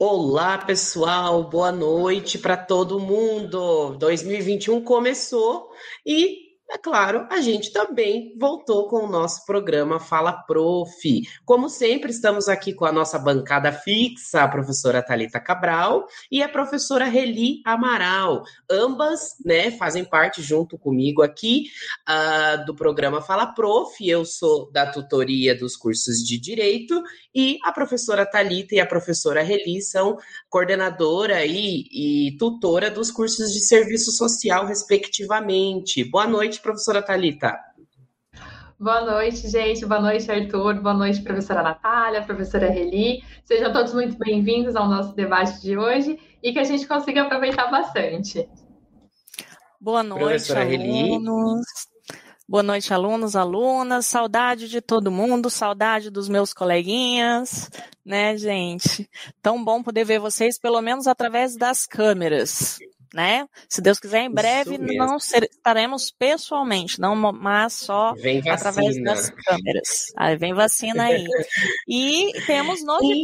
Olá, pessoal, boa noite para todo mundo. 2021 começou e, é claro, a gente também voltou com o nosso programa Fala Prof. Como sempre, estamos aqui com a nossa bancada fixa, a professora Thalita Cabral e a professora Reli Amaral. Ambas, né, fazem parte junto comigo aqui do programa Fala Prof. Eu sou da tutoria dos cursos de Direito e a professora Thalita e a professora Reli são coordenadora e tutora dos cursos de serviço social, respectivamente. Boa noite, professora Thalita. Boa noite, gente. Boa noite, Arthur. Boa noite, professora Natália, professora Reli. Sejam todos muito bem-vindos ao nosso debate de hoje e que a gente consiga aproveitar bastante. Boa noite, professora Reli. Boa noite, alunos, alunas. Saudade de todo mundo, saudade dos meus coleguinhas, né, gente? Tão bom poder ver vocês, pelo menos através das câmeras, né? Se Deus quiser, em breve não estaremos pessoalmente, não, mas só através das câmeras. Aí vem vacina aí. E temos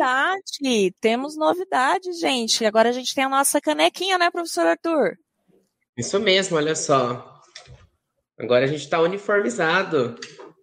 novidade, gente. Agora a gente tem a nossa canequinha, né, professor Arthur? Isso mesmo, olha só. Agora a gente está uniformizado.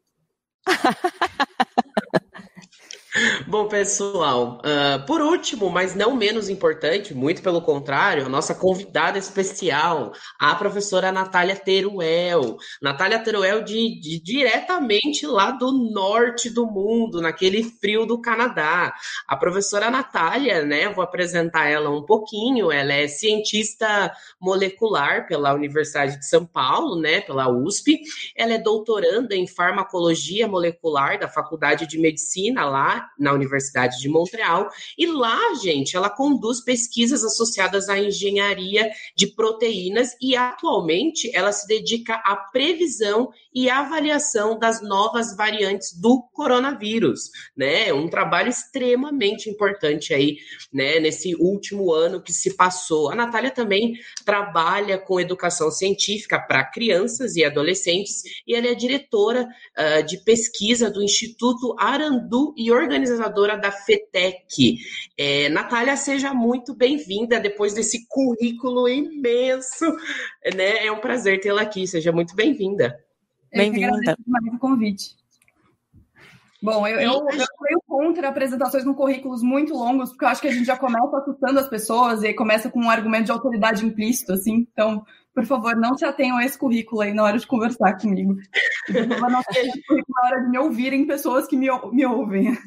Bom, pessoal, por último, mas não menos importante, muito pelo contrário, a nossa convidada especial, a professora Natália Teruel. Natália Teruel diretamente lá do norte do mundo, naquele frio do Canadá. A professora Natália, né, vou apresentar ela um pouquinho, ela é cientista molecular pela Universidade de São Paulo, né, pela USP. Ela é doutoranda em farmacologia molecular da Faculdade de Medicina lá na Universidade de Montreal, e lá, gente, ela conduz pesquisas associadas à engenharia de proteínas e atualmente ela se dedica à previsão e avaliação das novas variantes do coronavírus, né? Um trabalho extremamente importante aí, né, nesse último ano que se passou. A Natália também trabalha com educação científica para crianças e adolescentes e ela é diretora de pesquisa do Instituto Arandu e organizadora da FETEC. Natália, seja muito bem-vinda depois desse currículo imenso, né? É um prazer tê-la aqui, seja muito bem-vinda. Bem-vinda. Agradeço demais o convite. Bom, eu creio contra apresentações com currículos muito longos, porque eu acho que a gente já começa assustando as pessoas e começa com um argumento de autoridade implícito, assim. Então, por favor, não se atenham a esse currículo aí na hora de conversar comigo. E, por favor, não se atenham a esse currículo na hora de me ouvirem pessoas que me ouvem.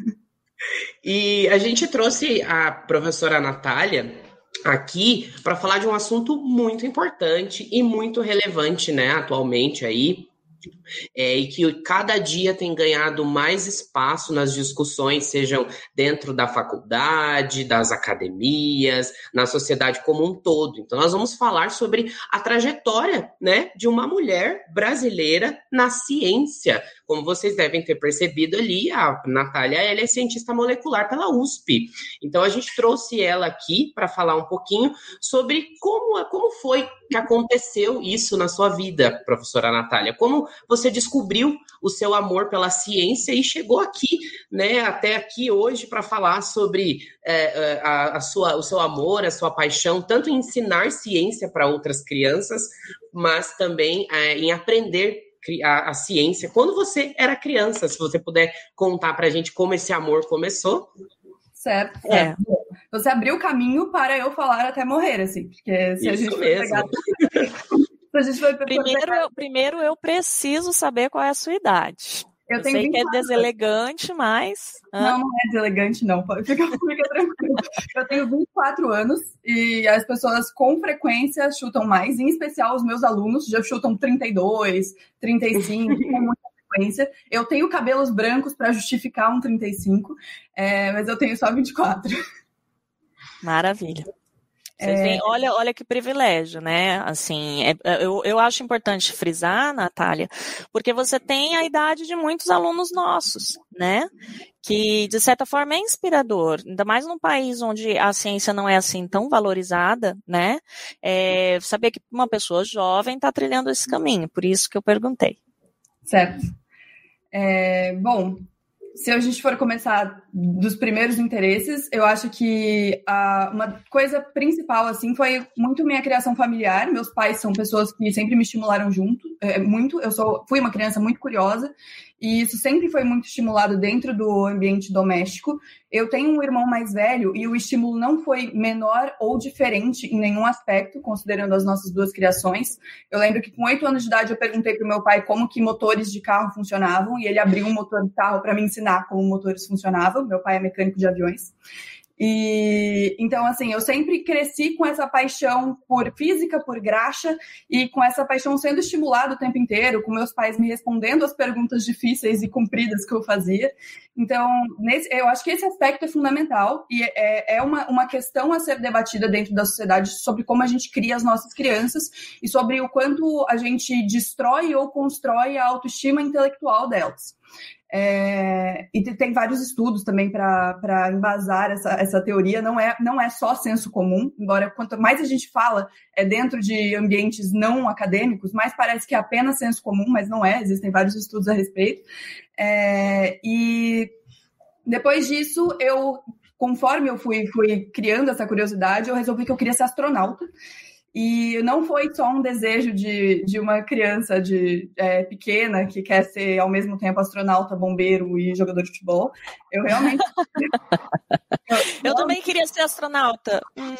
E a gente trouxe a professora Natália aqui para falar de um assunto muito importante e muito relevante, né, atualmente aí, e que cada dia tem ganhado mais espaço nas discussões, sejam dentro da faculdade, das academias, na sociedade como um todo. Então, nós vamos falar sobre a trajetória, né, de uma mulher brasileira na ciência. Como vocês devem ter percebido ali, a Natália, ela é cientista molecular pela USP. Então, a gente trouxe ela aqui para falar um pouquinho sobre como foi que aconteceu isso na sua vida, professora Natália. Como você descobriu o seu amor pela ciência e chegou aqui, né, até aqui hoje para falar sobre o seu amor, a sua paixão, tanto em ensinar ciência para outras crianças, mas também em aprender a ciência quando você era criança. Se você puder contar para a gente como esse amor começou. Certo. Você abriu o caminho para eu falar até morrer, assim, porque se a gente for pegar... Primeiro eu preciso saber qual é a sua idade. Eu sei que é deselegante, mas... Não é deselegante, não. Fica tranquilo. Eu tenho 24 anos e as pessoas com frequência chutam mais, em especial os meus alunos já chutam 32, 35, com muita frequência. Eu tenho cabelos brancos para justificar um 35, mas eu tenho só 24. Maravilha. Olha que privilégio, né? Assim, eu acho importante frisar, Natália, porque você tem a idade de muitos alunos nossos, né? Que, de certa forma, é inspirador, ainda mais num país onde a ciência não é assim tão valorizada, né? Saber que uma pessoa jovem está trilhando esse caminho, por isso que eu perguntei. Certo. Bom, se a gente for começar dos primeiros interesses, eu acho que uma coisa principal, assim, foi muito minha criação familiar. Meus pais são pessoas que sempre me estimularam muito. Fui uma criança muito curiosa e isso sempre foi muito estimulado dentro do ambiente doméstico. Eu tenho um irmão mais velho e o estímulo não foi menor ou diferente em nenhum aspecto, considerando as nossas duas criações. Eu lembro que com 8 anos de idade eu perguntei para o meu pai como que motores de carro funcionavam e ele abriu um motor de carro para me ensinar como motores funcionavam. Meu pai é mecânico de aviões. E então, assim, eu sempre cresci com essa paixão por física, por graxa, e com essa paixão sendo estimulada o tempo inteiro, com meus pais me respondendo as perguntas difíceis e compridas que eu fazia. Então, eu acho que esse aspecto é fundamental e é uma questão a ser debatida dentro da sociedade sobre como a gente cria as nossas crianças e sobre o quanto a gente destrói ou constrói a autoestima intelectual delas. E tem vários estudos também para embasar essa teoria. Não é só senso comum, embora quanto mais a gente fala dentro de ambientes não acadêmicos, mais parece que é apenas senso comum, mas não é, existem vários estudos a respeito. E depois disso, conforme eu fui criando essa curiosidade, eu resolvi que eu queria ser astronauta. E não foi só um desejo de uma criança pequena que quer ser, ao mesmo tempo, astronauta, bombeiro e jogador de futebol. Eu realmente... eu também queria ser astronauta.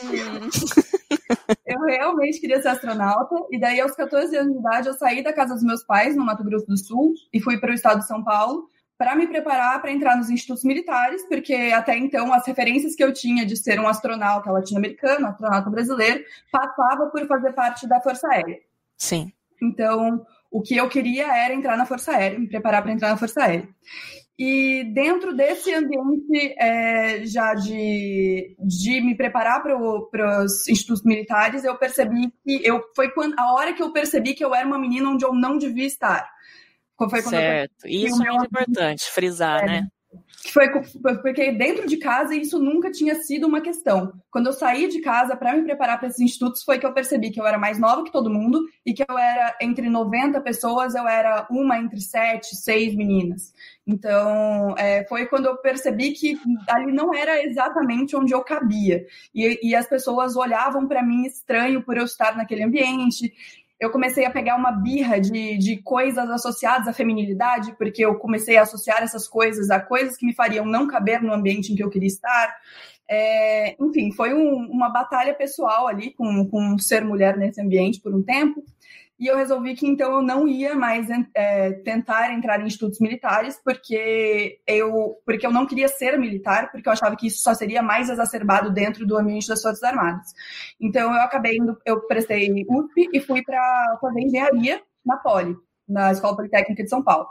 Eu realmente queria ser astronauta. E daí, aos 14 anos de idade, eu saí da casa dos meus pais, no Mato Grosso do Sul, e fui para o estado de São Paulo, para me preparar para entrar nos institutos militares, porque até então as referências que eu tinha de ser um astronauta latino-americano, um astronauta brasileiro, passava por fazer parte da Força Aérea. Sim. Então, o que eu queria era entrar na Força Aérea, me preparar para entrar na Força Aérea. E dentro desse ambiente já de me preparar para os institutos militares, eu percebi que a hora que eu percebi que eu era uma menina onde eu não devia estar. Certo, isso é muito importante frisar, né? Foi porque dentro de casa isso nunca tinha sido uma questão. Quando eu saí de casa para me preparar para esses institutos, foi que eu percebi que eu era mais nova que todo mundo e que eu era, entre 90 pessoas, eu era uma entre 7, 6 meninas. Então, foi quando eu percebi que ali não era exatamente onde eu cabia. E as pessoas olhavam para mim estranho por eu estar naquele ambiente. Eu comecei a pegar uma birra de coisas associadas à feminilidade, porque eu comecei a associar essas coisas a coisas que me fariam não caber no ambiente em que eu queria estar. Enfim, foi uma batalha pessoal ali com ser mulher nesse ambiente por um tempo. E eu resolvi que, então, eu não ia mais tentar entrar em institutos militares, porque eu não queria ser militar, porque eu achava que isso só seria mais exacerbado dentro do ambiente das Forças Armadas. Então, eu prestei USP e fui para fazer engenharia na Poli, na Escola Politécnica de São Paulo.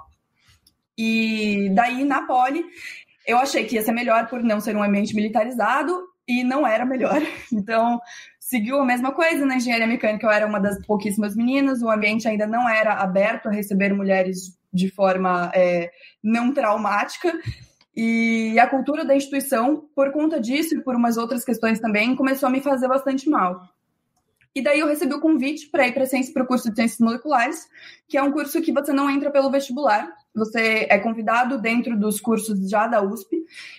E daí, na Poli, eu achei que ia ser melhor por não ser um ambiente militarizado, e não era melhor. Então, seguiu a mesma coisa na engenharia mecânica. Eu era uma das pouquíssimas meninas, o ambiente ainda não era aberto a receber mulheres de forma não traumática, e a cultura da instituição, por conta disso e por umas outras questões também, começou a me fazer bastante mal. E daí eu recebi o convite para ir para o curso de Ciências Moleculares, que é um curso que você não entra pelo vestibular, você é convidado dentro dos cursos já da USP,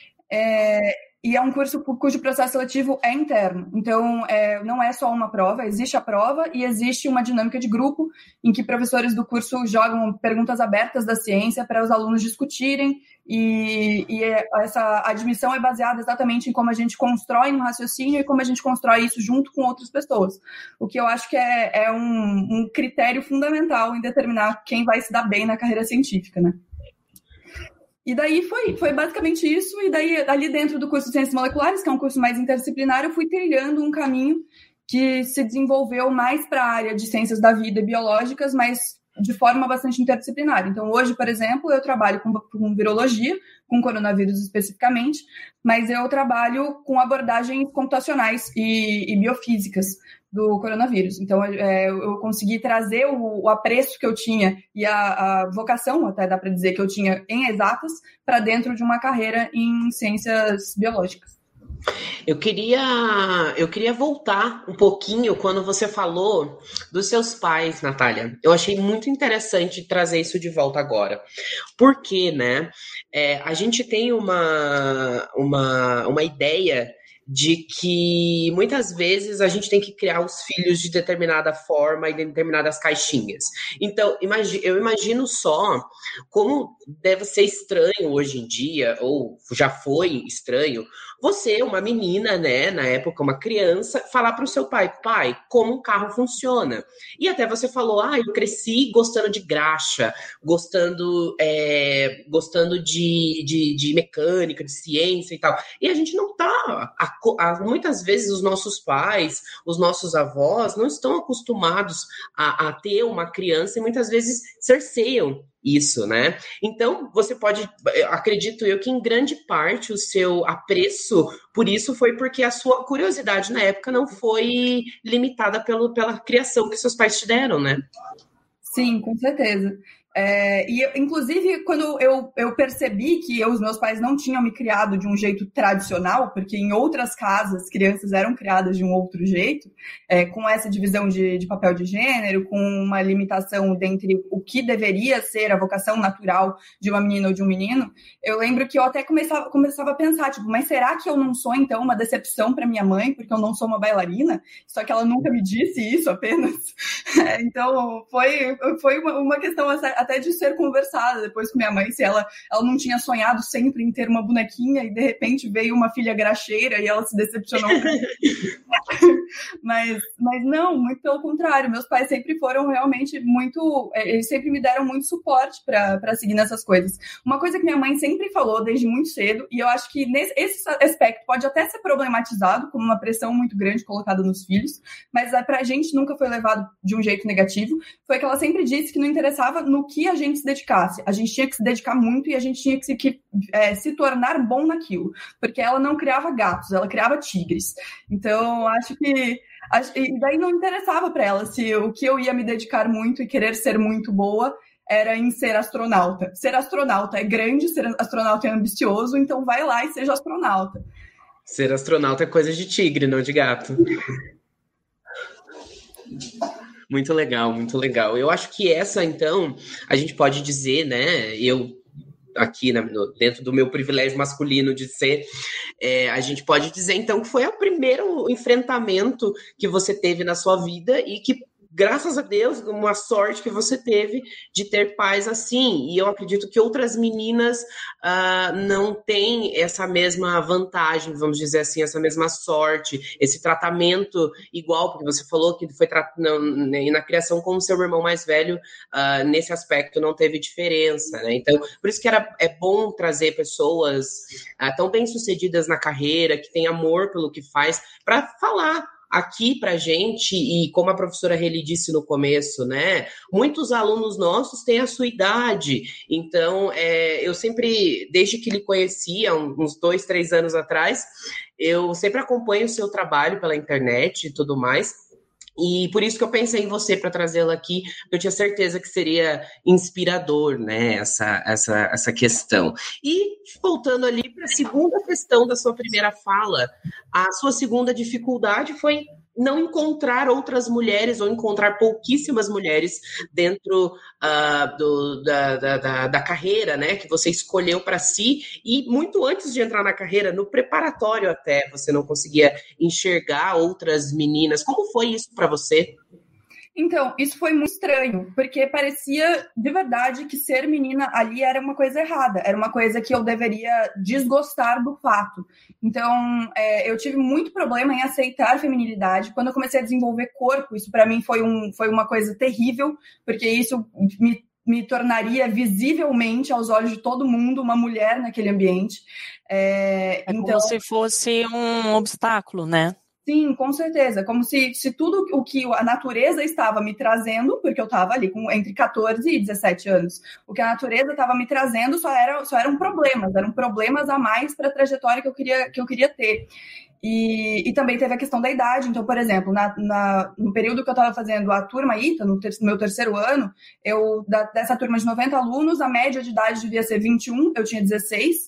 e é um curso cujo processo seletivo é interno. Então, não é só uma prova, existe a prova e existe uma dinâmica de grupo em que professores do curso jogam perguntas abertas da ciência para os alunos discutirem, e essa admissão é baseada exatamente em como a gente constrói um raciocínio e como a gente constrói isso junto com outras pessoas. O que eu acho que é um critério fundamental em determinar quem vai se dar bem na carreira científica, né? E daí foi basicamente isso, e daí ali dentro do curso de Ciências Moleculares, que é um curso mais interdisciplinar, eu fui trilhando um caminho que se desenvolveu mais para a área de ciências da vida e biológicas, mas de forma bastante interdisciplinar. Então hoje, por exemplo, eu trabalho com virologia, com coronavírus especificamente, mas eu trabalho com abordagens computacionais e biofísicas do coronavírus. Então, eu consegui trazer o apreço que eu tinha e a vocação, até dá para dizer, que eu tinha em exatas, para dentro de uma carreira em ciências biológicas. Eu queria voltar um pouquinho quando você falou dos seus pais, Natália. Eu achei muito interessante trazer isso de volta agora. Porque, né, a gente tem uma ideia de que muitas vezes a gente tem que criar os filhos de determinada forma e de determinadas caixinhas. Então, eu imagino só como deve ser estranho hoje em dia, ou já foi estranho, você, uma menina, né, na época, uma criança, falar para o seu pai, como um carro funciona. E até você falou, eu cresci gostando de graxa, gostando de mecânica, de ciência e tal. E a gente não tá, muitas vezes os nossos pais, os nossos avós não estão acostumados a ter uma criança e muitas vezes cerceiam isso, né? Então, você pode, acredito eu, que em grande parte o seu apreço por isso foi porque a sua curiosidade na época não foi limitada pela criação que seus pais te deram, né? Sim, com certeza. Inclusive, quando eu percebi que os meus pais não tinham me criado de um jeito tradicional, porque em outras casas crianças eram criadas de um outro jeito, com essa divisão de papel de gênero, com uma limitação dentre o que deveria ser a vocação natural de uma menina ou de um menino, eu lembro que eu até começava a pensar, tipo, mas será que eu não sou, então, uma decepção para minha mãe, porque eu não sou uma bailarina? Só que ela nunca me disse isso apenas. Então, foi uma questão até de ser conversada depois com minha mãe, se ela não tinha sonhado sempre em ter uma bonequinha e de repente veio uma filha graxeira e ela se decepcionou. mas não, muito pelo contrário, meus pais sempre foram realmente eles sempre me deram muito suporte para seguir nessas coisas. Uma coisa que minha mãe sempre falou desde muito cedo, e eu acho que esse aspecto pode até ser problematizado como uma pressão muito grande colocada nos filhos, mas pra gente nunca foi levado de um jeito negativo, foi que ela sempre disse que não interessava no que a gente se dedicasse. A gente tinha que se dedicar muito e a gente tinha que se tornar bom naquilo. Porque ela não criava gatos, ela criava tigres. Então, acho que... E daí não interessava para ela se o que eu ia me dedicar muito e querer ser muito boa era em ser astronauta. Ser astronauta é grande, ser astronauta é ambicioso, então vai lá e seja astronauta. Ser astronauta é coisa de tigre, não de gato. Muito legal, muito legal. Eu acho que essa, então, a gente pode dizer, né? Eu, aqui dentro do meu privilégio masculino de ser, a gente pode dizer, então, que foi o primeiro enfrentamento que você teve na sua vida e que, graças a Deus, uma sorte que você teve de ter pais assim. E eu acredito que outras meninas não têm essa mesma vantagem, vamos dizer assim, essa mesma sorte, esse tratamento igual, porque você falou que foi na criação com o seu irmão mais velho, nesse aspecto não teve diferença, né? Então, por isso que é bom trazer pessoas tão bem-sucedidas na carreira, que têm amor pelo que faz, para falar aqui pra gente, e como a professora Heli disse no começo, né, muitos alunos nossos têm a sua idade, então eu sempre, desde que lhe conhecia, uns 2, 3 anos atrás, eu sempre acompanho o seu trabalho pela internet e tudo mais, e por isso que eu pensei em você para trazê-la aqui, eu tinha certeza que seria inspirador, né, essa questão. E voltando ali para a segunda questão da sua primeira fala, a sua segunda dificuldade foi não encontrar outras mulheres ou encontrar pouquíssimas mulheres dentro da carreira, né, que você escolheu para si, e muito antes de entrar na carreira, no preparatório até, você não conseguia enxergar outras meninas. Como foi isso para você? Então, isso foi muito estranho, porque parecia de verdade que ser menina ali era uma coisa errada, era uma coisa que eu deveria desgostar do fato. Então, eu tive muito problema em aceitar feminilidade. Quando eu comecei a desenvolver corpo, isso para mim foi uma coisa terrível, porque isso me tornaria visivelmente, aos olhos de todo mundo, uma mulher naquele ambiente. Então, como se fosse um obstáculo, né? Sim, com certeza. Como se tudo o que a natureza estava me trazendo, porque eu estava ali entre 14 e 17 anos, o que a natureza estava me trazendo só eram problemas a mais para a trajetória que eu queria ter. E também teve a questão da idade. Então, por exemplo, no período que eu estava fazendo a turma ITA, no meu terceiro ano, dessa turma de 90 alunos, a média de idade devia ser 21, eu tinha 16,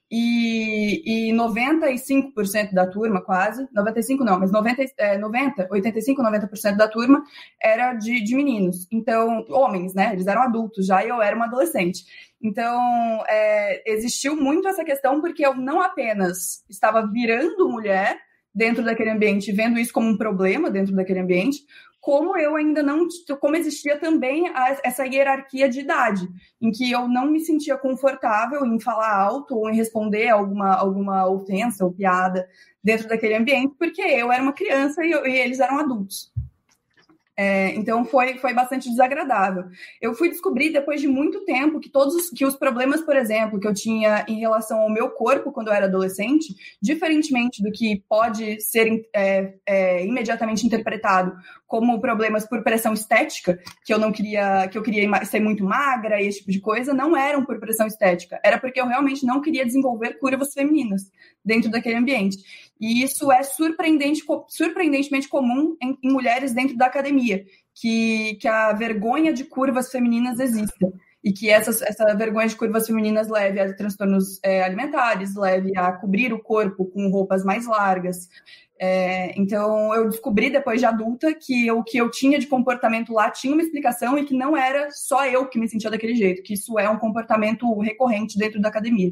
e 95% da turma, quase, 95 não, mas 85, 90% da turma era de meninos, então, homens, né, eles eram adultos já e eu era uma adolescente. Então, existiu muito essa questão porque eu não apenas estava virando mulher dentro daquele ambiente, vendo isso como um problema dentro daquele ambiente, como eu ainda não, como existia também essa hierarquia de idade, em que eu não me sentia confortável em falar alto ou em responder alguma ofensa ou piada dentro daquele ambiente, porque eu era uma criança e eles eram adultos. Então foi bastante desagradável. Eu fui descobrir depois de muito tempo que os problemas, por exemplo, que eu tinha em relação ao meu corpo quando eu era adolescente, diferentemente do que pode ser imediatamente interpretado como problemas por pressão estética, que eu queria ser muito magra e esse tipo de coisa, não eram por pressão estética, era porque eu realmente não queria desenvolver curvas femininas dentro daquele ambiente. E isso é surpreendentemente comum em mulheres dentro da academia, que a vergonha de curvas femininas exista. E que essa vergonha de curvas femininas leve a transtornos alimentares, leve a cobrir o corpo com roupas mais largas. Então, eu descobri depois de adulta que o que eu tinha de comportamento lá tinha uma explicação e que não era só eu que me sentia daquele jeito, que isso é um comportamento recorrente dentro da academia.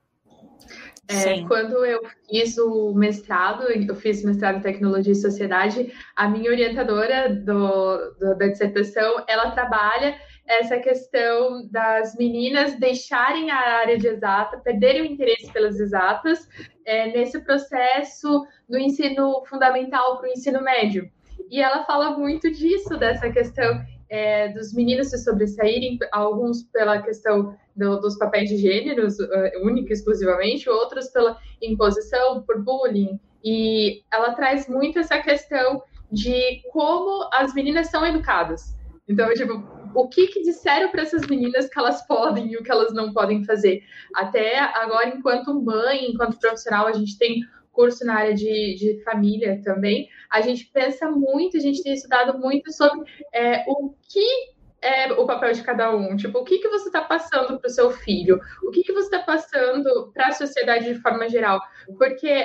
Quando eu fiz o mestrado, eu fiz mestrado em Tecnologia e Sociedade, a minha orientadora da dissertação, ela trabalha essa questão das meninas deixarem a área de exata, perderem o interesse pelas exatas, nesse processo do ensino fundamental para o ensino médio. E ela fala muito disso, dessa questão dos meninos se sobressaírem, alguns pela questão dos papéis de gêneros, única e exclusivamente, outros pela imposição, por bullying. E ela traz muito essa questão de como as meninas são educadas. Então, tipo, o que disseram para essas meninas que elas podem e o que elas não podem fazer. Até agora, enquanto mãe, enquanto profissional, a gente tem curso na área de família também, a gente pensa muito, a gente tem estudado muito sobre o que é o papel de cada um, tipo, o que você está passando para o seu filho, o que você está passando para a sociedade de forma geral, porque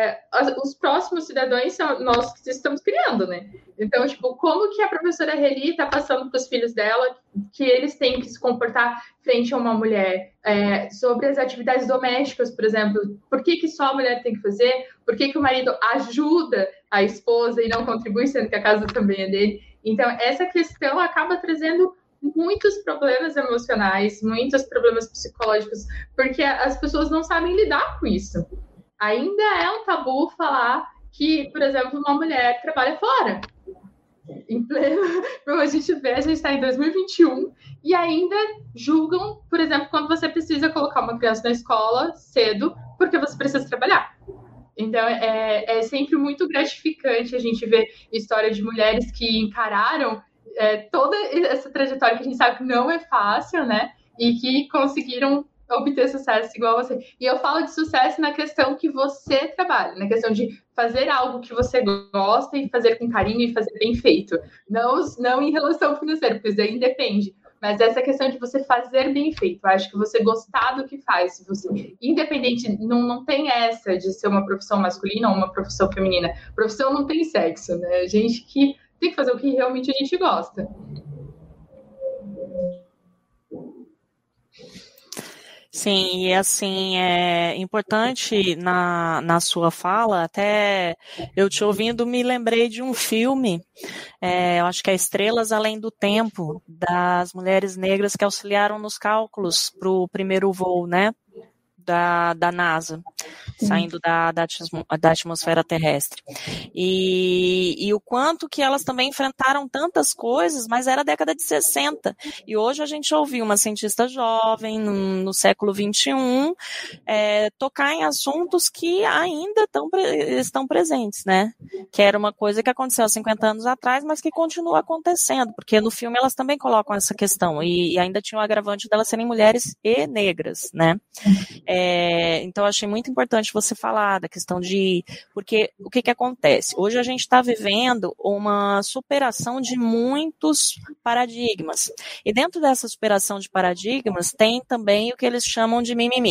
os próximos cidadãos são nós que estamos criando, né? Então, tipo, como que a professora Reli está passando para os filhos dela que eles têm que se comportar frente a uma mulher, sobre as atividades domésticas, por exemplo, por que só a mulher tem que fazer, por que o marido ajuda a esposa e não contribui, sendo que a casa também é dele. Então, essa questão acaba trazendo muitos problemas emocionais, muitos problemas psicológicos, porque as pessoas não sabem lidar com isso. Ainda é um tabu falar que, por exemplo, uma mulher trabalha fora. Em pleno, a gente está em 2021 e ainda julgam, por exemplo, quando você precisa colocar uma criança na escola cedo, porque você precisa trabalhar. Então, é sempre muito gratificante a gente ver história de mulheres que encararam toda essa trajetória que a gente sabe que não é fácil, né? E que conseguiram obter sucesso igual a você. E eu falo de sucesso na questão que você trabalha, na questão de fazer algo que você gosta e fazer com carinho e fazer bem feito. Não em relação financeira, porque isso aí depende. Mas essa questão de você fazer bem feito. Eu acho que você gostar do que faz. Você, independente, não tem essa de ser uma profissão masculina ou uma profissão feminina. Profissão não tem sexo, né? A gente que tem que fazer o que realmente a gente gosta. Sim, e assim, é importante na sua fala, até eu te ouvindo me lembrei de um filme, eu acho que é Estrelas Além do Tempo, das mulheres negras que auxiliaram nos cálculos para o primeiro voo, né, da NASA, saindo da atmosfera terrestre. E o quanto que elas também enfrentaram tantas coisas, mas era a década de 60. E hoje a gente ouviu uma cientista jovem, no século XXI, tocar em assuntos que ainda estão presentes, né? Que era uma coisa que aconteceu há 50 anos atrás, mas que continua acontecendo, porque no filme elas também colocam essa questão, e ainda tinha o agravante delas serem mulheres e negras, né? Então, eu achei muito importante você falar da questão de... Porque o que acontece? Hoje a gente está vivendo uma superação de muitos paradigmas. E dentro dessa superação de paradigmas, tem também o que eles chamam de mimimi.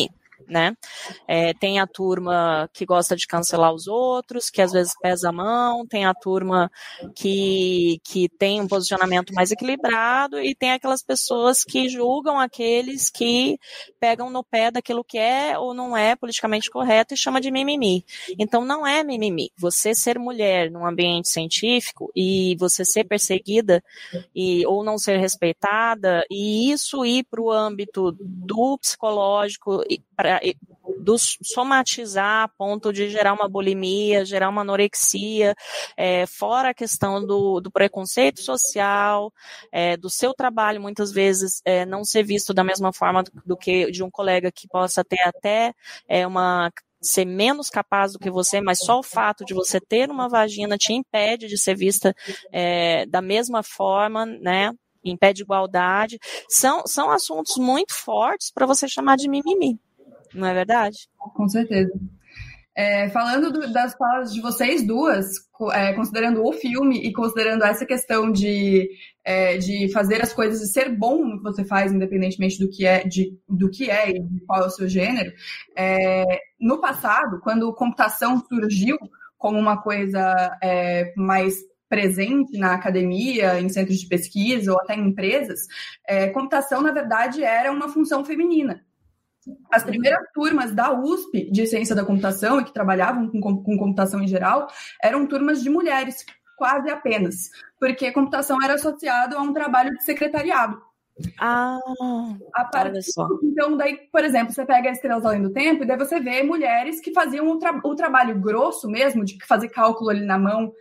né? Tem a turma que gosta de cancelar os outros, que às vezes pesa a mão, tem a turma que tem um posicionamento mais equilibrado, e tem aquelas pessoas que julgam aqueles que pegam no pé daquilo que é ou não é politicamente correto e chama de mimimi. Então não é mimimi. Você ser mulher num ambiente científico e você ser perseguida ou não ser respeitada, e isso ir para o âmbito do psicológico, do somatizar a ponto de gerar uma bulimia, gerar uma anorexia, fora a questão do preconceito social, do seu trabalho muitas vezes não ser visto da mesma forma do que de um colega que possa ter até ser menos capaz do que você, mas só o fato de você ter uma vagina te impede de ser vista da mesma forma, né? Impede igualdade. São assuntos muito fortes para você chamar de mimimi, não é verdade? Com certeza. Falando das falas de vocês duas, considerando o filme e considerando essa questão de fazer as coisas e ser bom no que você faz, independentemente do que é e de qual é o seu gênero, no passado, quando computação surgiu como uma coisa mais presente na academia, em centros de pesquisa ou até em empresas, computação, na verdade, era uma função feminina. As primeiras turmas da USP de ciência da computação e que trabalhavam com computação em geral eram turmas de mulheres, quase apenas, porque computação era associado a um trabalho de secretariado. Olha só. Então, daí, por exemplo, você pega Estrelas Além do Tempo e daí você vê mulheres que faziam o trabalho grosso mesmo, de fazer cálculo ali na mão,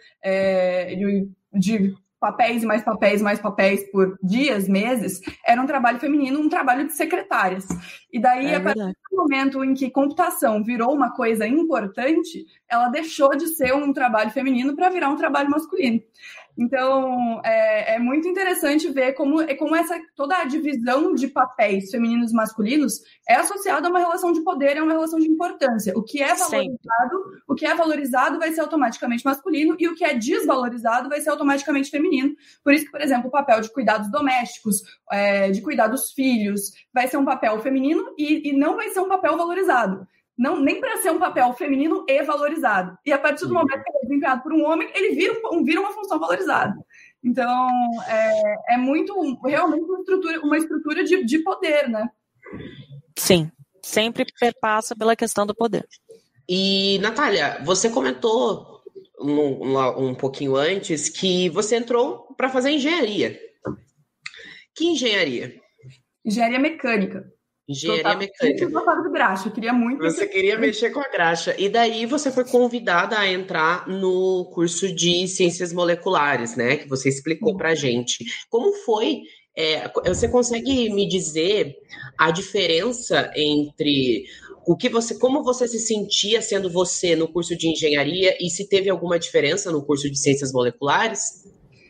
de papéis e mais papéis por dias, meses, era um trabalho feminino, um trabalho de secretárias. E daí, a partir do momento em que computação virou uma coisa importante, ela deixou de ser um trabalho feminino para virar um trabalho masculino. Então, é muito interessante ver como toda a divisão de papéis femininos e masculinos é associada a uma relação de poder, é uma relação de importância. O que é valorizado vai ser automaticamente masculino e o que é desvalorizado vai ser automaticamente feminino. Por isso que, por exemplo, o papel de cuidados domésticos, de cuidar dos filhos, vai ser um papel feminino e não vai ser um papel valorizado. Não, nem para ser um papel feminino e valorizado. E a partir do momento que ele é desempenhado por um homem, ele vira uma função valorizada. Então, é muito, realmente, uma estrutura de poder, né? Sim, sempre perpassa pela questão do poder. E, Natália, você comentou um pouquinho antes que você entrou para fazer engenharia. Que engenharia? Engenharia mecânica. Engenharia mecânica. Eu gostava do graxa, eu queria muito. Você queria mexer com a graxa. E daí você foi convidada a entrar no curso de ciências moleculares, né? Que você explicou pra gente. Como foi? Você consegue me dizer a diferença entre como você se sentia sendo você no curso de engenharia e se teve alguma diferença no curso de ciências moleculares?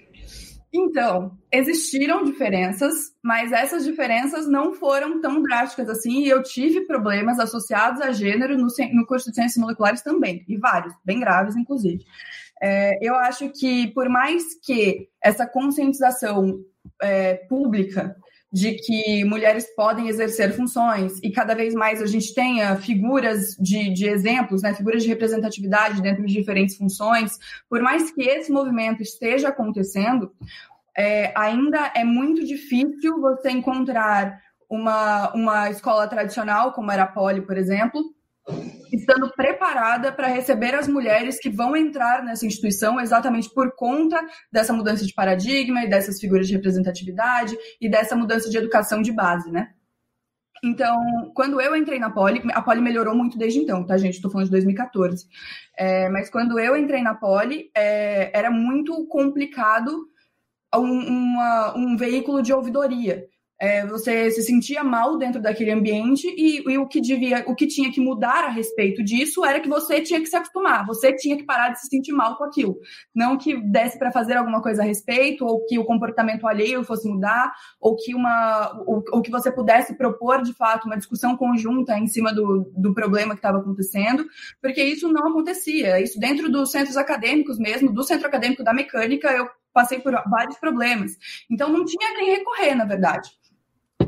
Então, existiram diferenças, mas essas diferenças não foram tão drásticas assim, e eu tive problemas associados a gênero no curso de ciências moleculares também, e vários, bem graves, inclusive. Eu acho que, por mais que essa conscientização pública de que mulheres podem exercer funções e cada vez mais a gente tenha figuras de exemplos, né, figuras de representatividade dentro de diferentes funções, por mais que esse movimento esteja acontecendo, ainda é muito difícil você encontrar uma escola tradicional, como era a Poli, por exemplo, estando preparada para receber as mulheres que vão entrar nessa instituição exatamente por conta dessa mudança de paradigma e dessas figuras de representatividade e dessa mudança de educação de base, né? Então, quando eu entrei na Poli, a Poli melhorou muito desde então, tá, gente? Estou falando de 2014. Mas quando eu entrei na Poli, era muito complicado um veículo de ouvidoria. Você se sentia mal dentro daquele ambiente e o que tinha que mudar a respeito disso era que você tinha que se acostumar, você tinha que parar de se sentir mal com aquilo. Não que desse para fazer alguma coisa a respeito, ou que o comportamento alheio fosse mudar, ou que você pudesse propor, de fato, uma discussão conjunta em cima do problema que estava acontecendo, porque isso não acontecia. Isso dentro dos centros acadêmicos mesmo, do centro acadêmico da mecânica, eu passei por vários problemas. Então, não tinha quem recorrer, na verdade.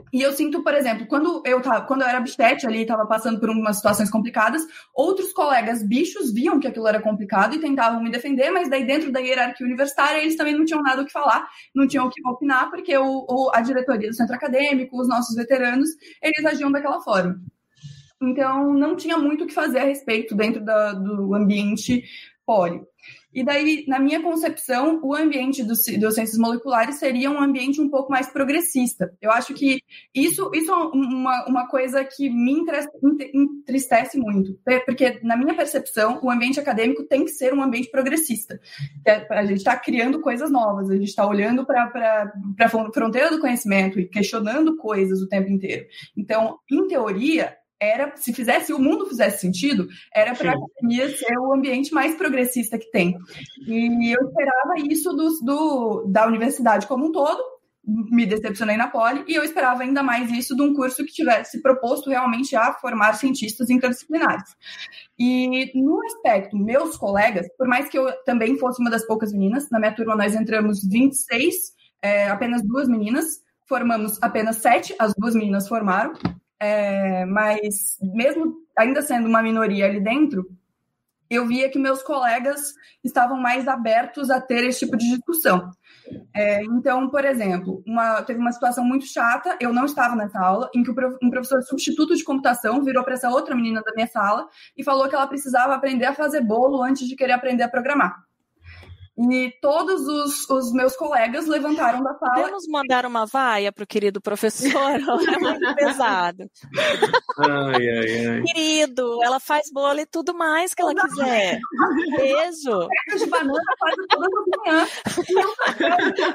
E eu sinto, por exemplo, quando eu era obstétrica ali, estava passando por umas situações complicadas, outros colegas bichos viam que aquilo era complicado e tentavam me defender, mas daí dentro da hierarquia universitária eles também não tinham nada o que falar, não tinham o que opinar, porque a diretoria do centro acadêmico, os nossos veteranos, eles agiam daquela forma. Então, não tinha muito o que fazer a respeito dentro do ambiente poli. E daí, na minha concepção, o ambiente dos ciências moleculares seria um ambiente um pouco mais progressista. Eu acho que isso é uma coisa que me entristece muito, porque, na minha percepção, o ambiente acadêmico tem que ser um ambiente progressista. A gente está criando coisas novas, a gente está olhando para a fronteira do conhecimento e questionando coisas o tempo inteiro. Então, em teoria, se o mundo fizesse sentido, era para a academia ser o ambiente mais progressista que tem. E eu esperava isso da universidade como um todo, me decepcionei na Poli, e eu esperava ainda mais isso de um curso que tivesse proposto realmente a formar cientistas interdisciplinares. E no aspecto, meus colegas, por mais que eu também fosse uma das poucas meninas, na minha turma nós entramos 26, apenas 2 meninas, formamos apenas 7, as 2 meninas formaram, mas mesmo ainda sendo uma minoria ali dentro, eu via que meus colegas estavam mais abertos a ter esse tipo de discussão. Então, por exemplo, teve uma situação muito chata, eu não estava nessa aula, em que um professor substituto de computação virou para essa outra menina da minha sala e falou que ela precisava aprender a fazer bolo antes de querer aprender a programar. E todos os meus colegas levantaram da sala. Podemos mandar uma vaia para o querido professor? É muito pesado. Ai. Querido, ela faz bolo e tudo mais que ela quiser. Beijo. De banana quase todas as manhãs.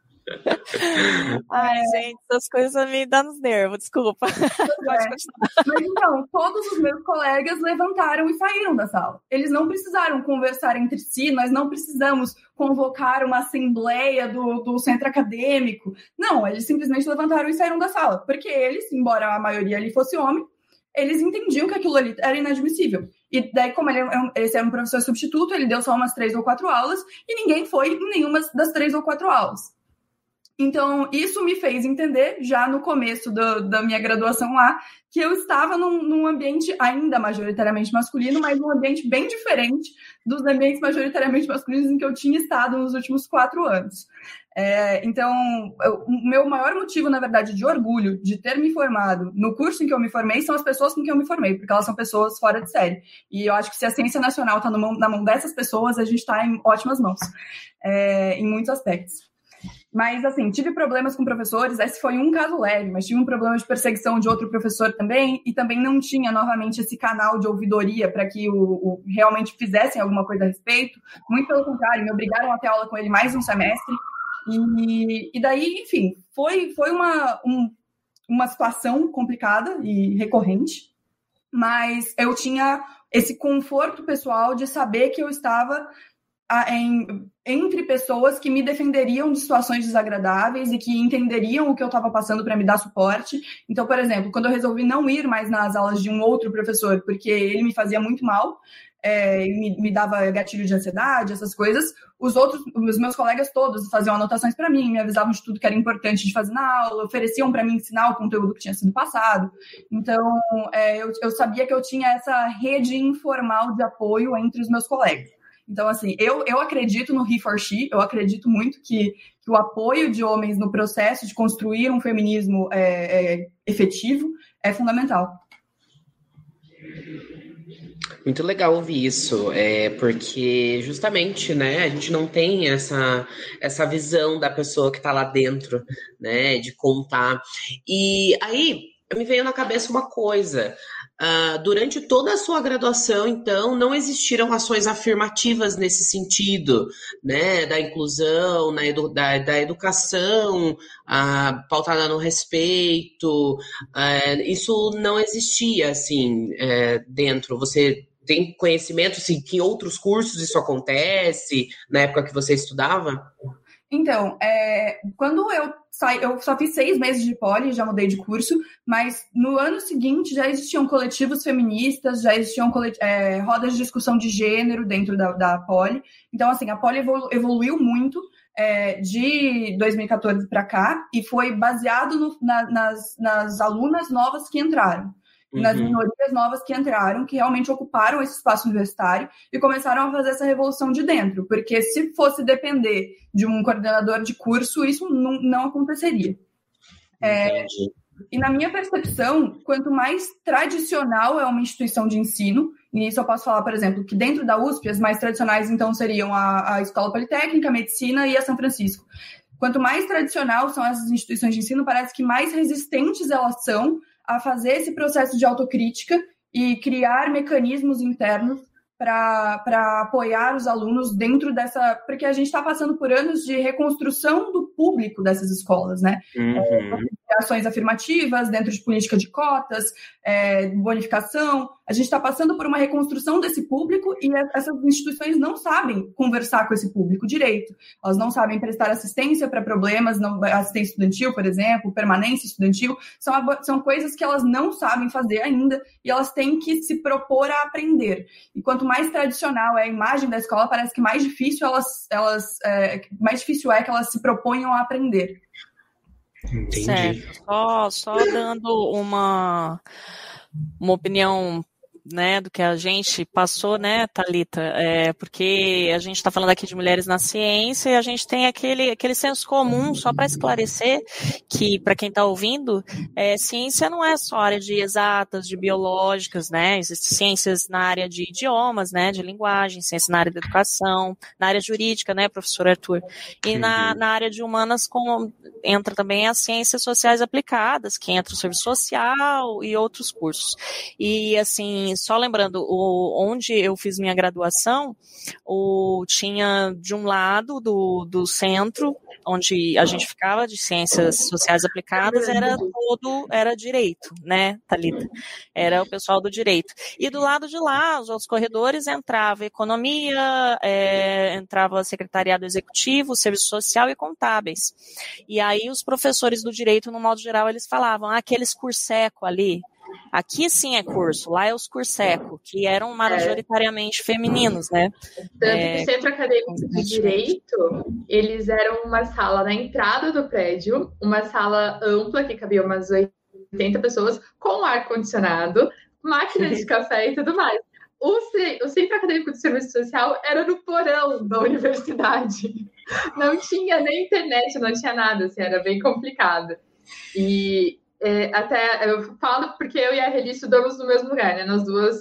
Ai, gente, essas coisas me dão nos nervos, desculpa. Mas então, todos os meus colegas levantaram e saíram da sala. Eles não precisaram conversar entre si, nós não precisamos convocar uma assembleia do centro acadêmico. Não, eles simplesmente levantaram e saíram da sala, porque eles, embora a maioria ali fosse homem, eles entendiam que aquilo ali era inadmissível. E daí, como esse era um professor substituto, ele deu só umas 3 ou 4 aulas e ninguém foi em nenhuma das 3 ou 4 aulas. Então, isso me fez entender, já no começo da minha graduação lá, que eu estava num ambiente ainda majoritariamente masculino, mas um ambiente bem diferente dos ambientes majoritariamente masculinos em que eu tinha estado nos últimos 4 anos. Então, o meu maior motivo, na verdade, de orgulho de ter me formado no curso em que eu me formei são as pessoas com quem eu me formei, porque elas são pessoas fora de série. E eu acho que se a ciência nacional está na mão dessas pessoas, a gente está em ótimas mãos, em muitos aspectos. Mas, assim, tive problemas com professores, esse foi um caso leve, mas tive um problema de perseguição de outro professor também, e também não tinha, novamente, esse canal de ouvidoria para que realmente fizessem alguma coisa a respeito. Muito pelo contrário, me obrigaram a ter aula com ele mais um semestre. E daí, enfim, foi uma situação complicada e recorrente, mas eu tinha esse conforto pessoal de saber que eu estava entre pessoas que me defenderiam de situações desagradáveis e que entenderiam o que eu estava passando para me dar suporte. Então, por exemplo, quando eu resolvi não ir mais nas aulas de um outro professor, porque ele me fazia muito mal, me dava gatilho de ansiedade, essas coisas, os meus colegas todos faziam anotações para mim, me avisavam de tudo que era importante de fazer na aula, ofereciam para mim ensinar o conteúdo que tinha sido passado. Então, eu sabia que eu tinha essa rede informal de apoio entre os meus colegas. Então, assim, eu acredito no he for she, eu acredito muito que o apoio de homens no processo de construir um feminismo efetivo é fundamental. Muito legal ouvir isso, porque justamente, né, a gente não tem essa visão da pessoa que está lá dentro, né, de contar. E aí, me veio na cabeça uma coisa. Durante toda a sua graduação, então, não existiram ações afirmativas nesse sentido, né, da inclusão, da educação pautada no respeito, isso não existia, assim, dentro. Você tem conhecimento, assim, que em outros cursos isso acontece, na época que você estudava? Então, quando eu só fiz 6 meses de poli, já mudei de curso, mas no ano seguinte já existiam coletivos feministas, já existiam rodas de discussão de gênero dentro da poli. Então, assim, a poli evoluiu muito. de 2014 para cá, e foi baseado nas alunas novas que entraram, nas minorias novas que entraram, que realmente ocuparam esse espaço universitário e começaram a fazer essa revolução de dentro, porque se fosse depender de um coordenador de curso, isso não aconteceria. E na minha percepção, quanto mais tradicional é uma instituição de ensino, e isso eu posso falar, por exemplo, que dentro da USP, as mais tradicionais, então, seriam a Escola Politécnica, a Medicina e a São Francisco. Quanto mais tradicional são essas instituições de ensino, parece que mais resistentes elas são a fazer esse processo de autocrítica e criar mecanismos internos para apoiar os alunos dentro dessa... Porque a gente está passando por anos de reconstrução do público dessas escolas, né? Ações afirmativas, dentro de política de cotas, bonificação. A gente está passando por uma reconstrução desse público e essas instituições não sabem conversar com esse público direito. Elas não sabem prestar assistência para problemas, assistência estudantil, por exemplo, permanência estudantil. São coisas que elas não sabem fazer ainda e elas têm que se propor a aprender. E quanto mais tradicional é a imagem da escola, parece que mais difícil mais difícil é que elas se proponham a aprender. Entendi. Certo. Só dando uma opinião, né, do que a gente passou, né, Thalita, porque a gente está falando aqui de mulheres na ciência e a gente tem aquele senso comum, só para esclarecer que, para quem está ouvindo, ciência não é só área de exatas, de biológicas, né, existem ciências na área de idiomas, né, de linguagem, ciência na área da educação, na área jurídica, né, professor Arthur, e na área de humanas entra também as ciências sociais aplicadas, que entra o serviço social e outros cursos. E, assim, só lembrando, onde eu fiz minha graduação, tinha de um lado do centro, onde a gente ficava, de ciências sociais aplicadas, era direito, né, Thalita? Era o pessoal do direito. E do lado de lá, os outros corredores, entrava economia, entrava secretariado executivo, serviço social e contábeis. E aí os professores do direito, no modo geral, eles falavam, aqueles curseco ali, aqui sim é curso, lá é os curseco, que eram majoritariamente femininos, né? Tanto que o Centro Acadêmico de Direito, eles eram uma sala na entrada do prédio, uma sala ampla, que cabia umas 80 pessoas, com ar-condicionado, máquina de café e tudo mais. O Centro Acadêmico de Serviço Social era no porão da universidade. Não tinha nem internet, não tinha nada, assim, era bem complicado. E até eu falo porque eu e a Reli estudamos no mesmo lugar, né? Nós duas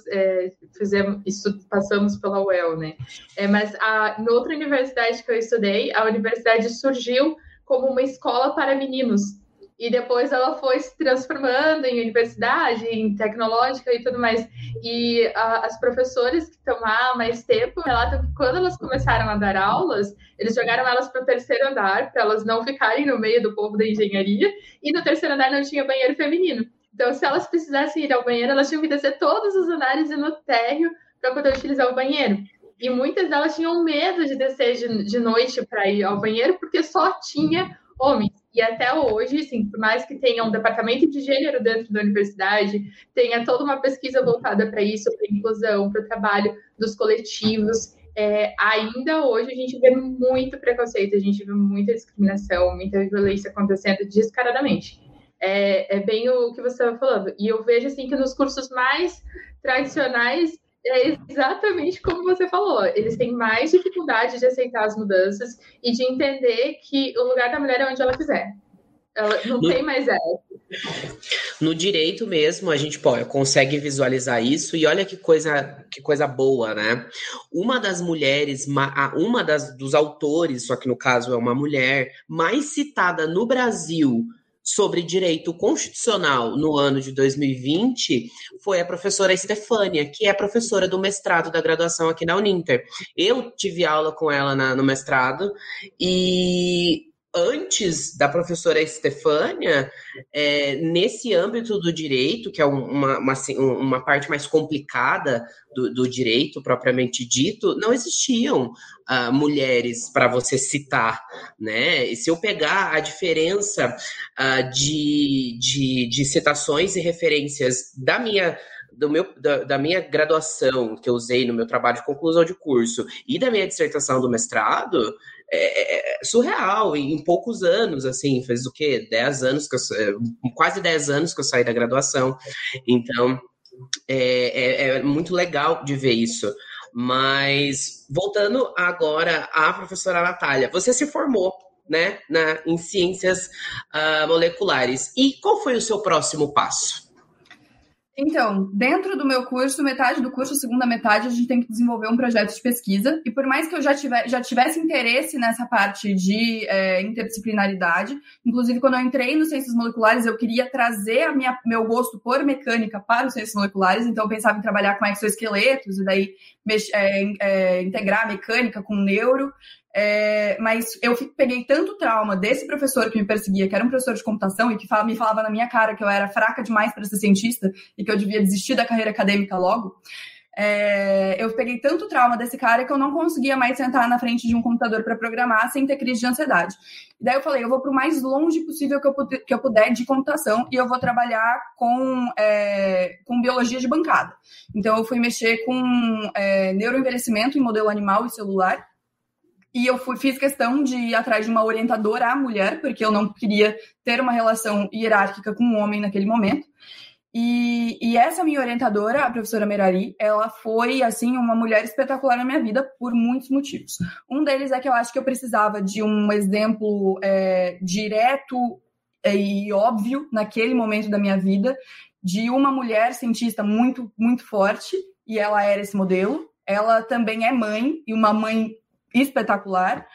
passamos pela UEL, né? Mas na outra universidade que eu estudei, a universidade surgiu como uma escola para meninos. E depois ela foi se transformando em universidade, em tecnológica e tudo mais. E as professoras que estão lá há mais tempo relatam que quando elas começaram a dar aulas, eles jogaram elas para o terceiro andar, para elas não ficarem no meio do povo da engenharia. E no terceiro andar não tinha banheiro feminino. Então, se elas precisassem ir ao banheiro, elas tinham que descer todos os andares e no térreo para poder utilizar o banheiro. E muitas delas tinham medo de descer de noite para ir ao banheiro, porque só tinha homens. E até hoje, assim, por mais que tenha um departamento de gênero dentro da universidade, tenha toda uma pesquisa voltada para isso, para a inclusão, para o trabalho dos coletivos, ainda hoje a gente vê muito preconceito, a gente vê muita discriminação, muita violência acontecendo descaradamente. É bem o que você estava falando. E eu vejo assim que nos cursos mais tradicionais é exatamente como você falou. Eles têm mais dificuldade de aceitar as mudanças e de entender que o lugar da mulher é onde ela quiser. Ela não tem mais ela. No direito mesmo, a gente consegue visualizar isso, e olha que coisa boa, né? Uma das mulheres, dos autores, só que no caso é uma mulher, mais citada no Brasil sobre direito constitucional no ano de 2020 foi a professora Estefânia, que é professora do mestrado da graduação aqui na Uninter. Eu tive aula com ela no mestrado, e antes da professora Estefânia, nesse âmbito do direito, que é uma parte mais complicada do direito propriamente dito, não existiam mulheres para você citar, né? E se eu pegar a diferença de citações e referências da minha graduação, que eu usei no meu trabalho de conclusão de curso, e da minha dissertação do mestrado, surreal, em poucos anos, assim, fez o quê? 10 anos, quase 10 anos que eu saí da graduação. Então, é muito legal de ver isso. Mas, voltando agora à professora Natália, você se formou, né, em ciências moleculares. E qual foi o seu próximo passo? Então, dentro do meu curso, metade do curso, a segunda metade, a gente tem que desenvolver um projeto de pesquisa. E por mais que eu já tivesse interesse nessa parte de interdisciplinaridade, inclusive quando eu entrei nos ciências moleculares, eu queria trazer meu gosto por mecânica para os ciências moleculares. Então, eu pensava em trabalhar com exoesqueletos e daí integrar a mecânica com neuro. Mas eu peguei tanto trauma desse professor que me perseguia, que era um professor de computação e que me falava na minha cara que eu era fraca demais para ser cientista e que eu devia desistir da carreira acadêmica logo. Eu peguei tanto trauma desse cara que eu não conseguia mais sentar na frente de um computador para programar sem ter crise de ansiedade. E daí eu falei, eu vou para o mais longe possível que eu puder de computação e eu vou trabalhar com biologia de bancada. Então eu fui mexer com neuroenvelhecimento em modelo animal e celular. E eu fiz questão de ir atrás de uma orientadora mulher, porque eu não queria ter uma relação hierárquica com um homem naquele momento. E essa minha orientadora, a professora Merari, ela foi, assim, uma mulher espetacular na minha vida por muitos motivos. Um deles é que eu acho que eu precisava de um exemplo direto e óbvio naquele momento da minha vida de uma mulher cientista muito, muito forte, e ela era esse modelo. Ela também é mãe, e uma mãe espetacular,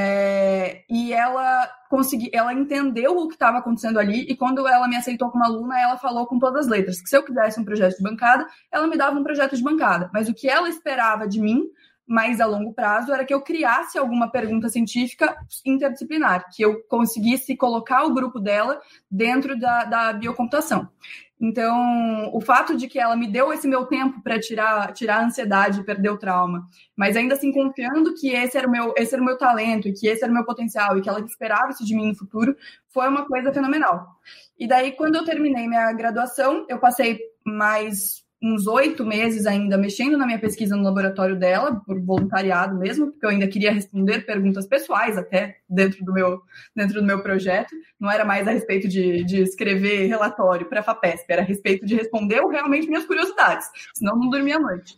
e ela entendeu o que estava acontecendo ali, e quando ela me aceitou como aluna, ela falou com todas as letras que se eu quisesse um projeto de bancada, ela me dava um projeto de bancada, mas o que ela esperava de mim, mais a longo prazo, era que eu criasse alguma pergunta científica interdisciplinar, que eu conseguisse colocar o grupo dela dentro da biocomputação. Então, o fato de que ela me deu esse meu tempo para tirar a ansiedade e perder o trauma, mas ainda assim confiando que esse era o meu talento e que esse era o meu potencial e que ela esperava isso de mim no futuro, foi uma coisa fenomenal. E daí, quando eu terminei minha graduação, eu passei mais uns 8 meses ainda mexendo na minha pesquisa no laboratório dela, por voluntariado mesmo, porque eu ainda queria responder perguntas pessoais até dentro do meu projeto. Não era mais a respeito de escrever relatório para a FAPESP, era a respeito de responder realmente minhas curiosidades, senão não dormia à noite.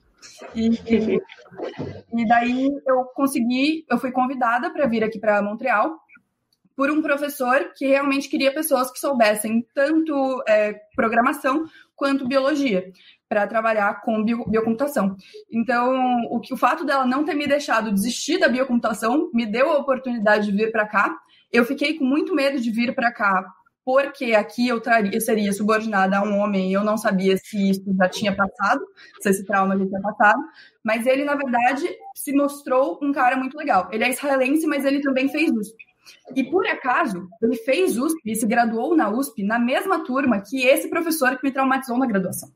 E daí eu fui convidada para vir aqui para Montreal por um professor que realmente queria pessoas que soubessem tanto programação quanto biologia, para trabalhar com biocomputação. Então, o fato dela não ter me deixado desistir da biocomputação me deu a oportunidade de vir para cá. Eu fiquei com muito medo de vir para cá, porque aqui eu seria subordinada a um homem e eu não sabia se isso já tinha passado, se esse trauma já tinha passado, mas ele, na verdade, se mostrou um cara muito legal. Ele é israelense, mas ele também fez USP. E, por acaso, ele fez USP e se graduou na USP na mesma turma que esse professor que me traumatizou na graduação.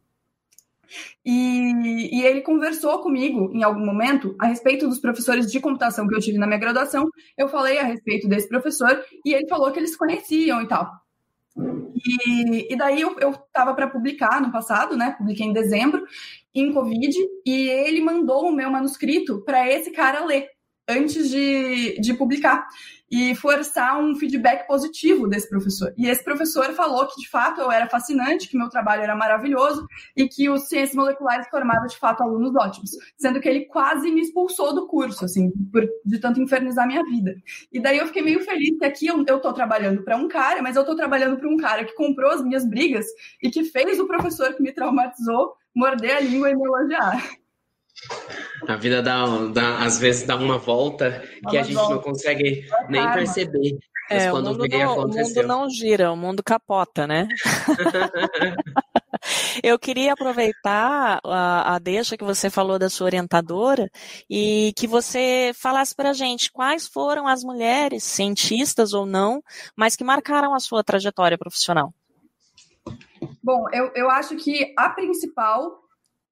E ele conversou comigo em algum momento a respeito dos professores de computação que eu tive na minha graduação. Eu falei a respeito desse professor e ele falou que eles se conheciam e tal. E daí eu estava para publicar no passado, né? Publiquei em dezembro, em Covid, e ele mandou o meu manuscrito para esse cara ler antes de publicar e forçar um feedback positivo desse professor. E esse professor falou que, de fato, eu era fascinante, que meu trabalho era maravilhoso e que os ciências moleculares formavam, de fato, alunos ótimos. Sendo que ele quase me expulsou do curso, assim, de tanto infernizar minha vida. E daí eu fiquei meio feliz que aqui eu estou trabalhando para um cara, mas eu estou trabalhando para um cara que comprou as minhas brigas e que fez o professor que me traumatizou morder a língua e me elogiar. A vida às vezes dá uma volta que a gente não consegue nem perceber. Mas quando vem, aconteceu. O mundo não gira, o mundo capota, né? Eu queria aproveitar a deixa que você falou da sua orientadora e que você falasse para a gente quais foram as mulheres, cientistas ou não, mas que marcaram a sua trajetória profissional. Bom, eu acho que a principal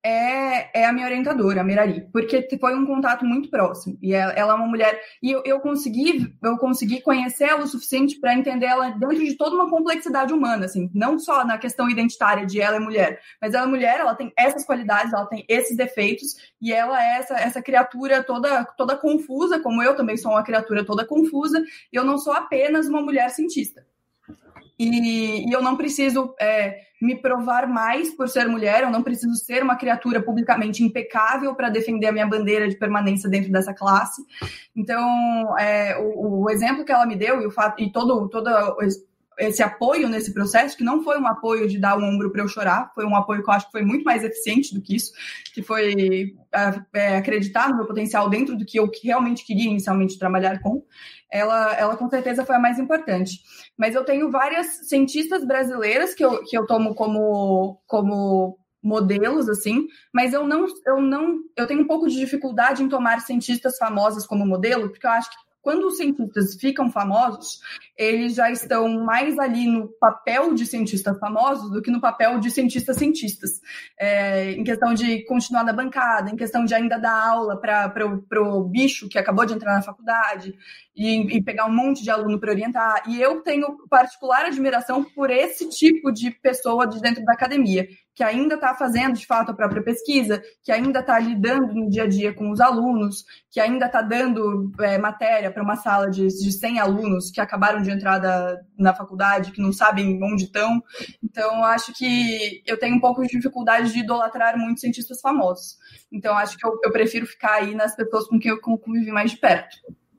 é a minha orientadora, a Mirari, porque foi um contato muito próximo. E ela é uma mulher... E eu consegui conhecer ela o suficiente para entender ela dentro de toda uma complexidade humana, assim, não só na questão identitária de ela é mulher, mas ela é mulher, ela tem essas qualidades, ela tem esses defeitos, e ela é essa criatura toda confusa, como eu também sou uma criatura toda confusa, e eu não sou apenas uma mulher cientista. E eu não preciso me provar mais por ser mulher, eu não preciso ser uma criatura publicamente impecável para defender a minha bandeira de permanência dentro dessa classe. Então, o exemplo que ela me deu e todo esse apoio nesse processo, que não foi um apoio de dar o ombro para eu chorar, foi um apoio que eu acho que foi muito mais eficiente do que isso, que foi acreditar no meu potencial dentro do que eu realmente queria inicialmente trabalhar com. Ela com certeza foi a mais importante. Mas eu tenho várias cientistas brasileiras que eu tomo como modelos, assim, mas eu tenho um pouco de dificuldade em tomar cientistas famosas como modelo, porque eu acho que quando os cientistas ficam famosos, eles já estão mais ali no papel de cientistas famosos do que no papel de cientistas, em questão de continuar na bancada, em questão de ainda dar aula para o bicho que acabou de entrar na faculdade e pegar um monte de aluno para orientar. E eu tenho particular admiração por esse tipo de pessoa de dentro da academia, que ainda está fazendo, de fato, a própria pesquisa, que ainda está lidando no dia a dia com os alunos, que ainda está dando matéria para uma sala de 100 alunos que acabaram de entrar na faculdade, que não sabem onde estão. Então, acho que eu tenho um pouco de dificuldade de idolatrar muitos cientistas famosos. Então, acho que eu prefiro ficar aí nas pessoas com quem eu convivi mais de perto.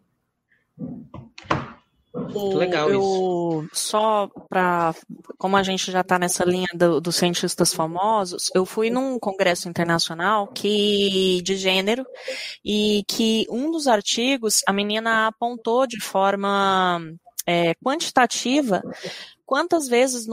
Legal isso. Só para, como a gente já está nessa linha dos cientistas famosos, eu fui num congresso internacional de gênero e que um dos artigos a menina apontou de forma quantitativa quantas vezes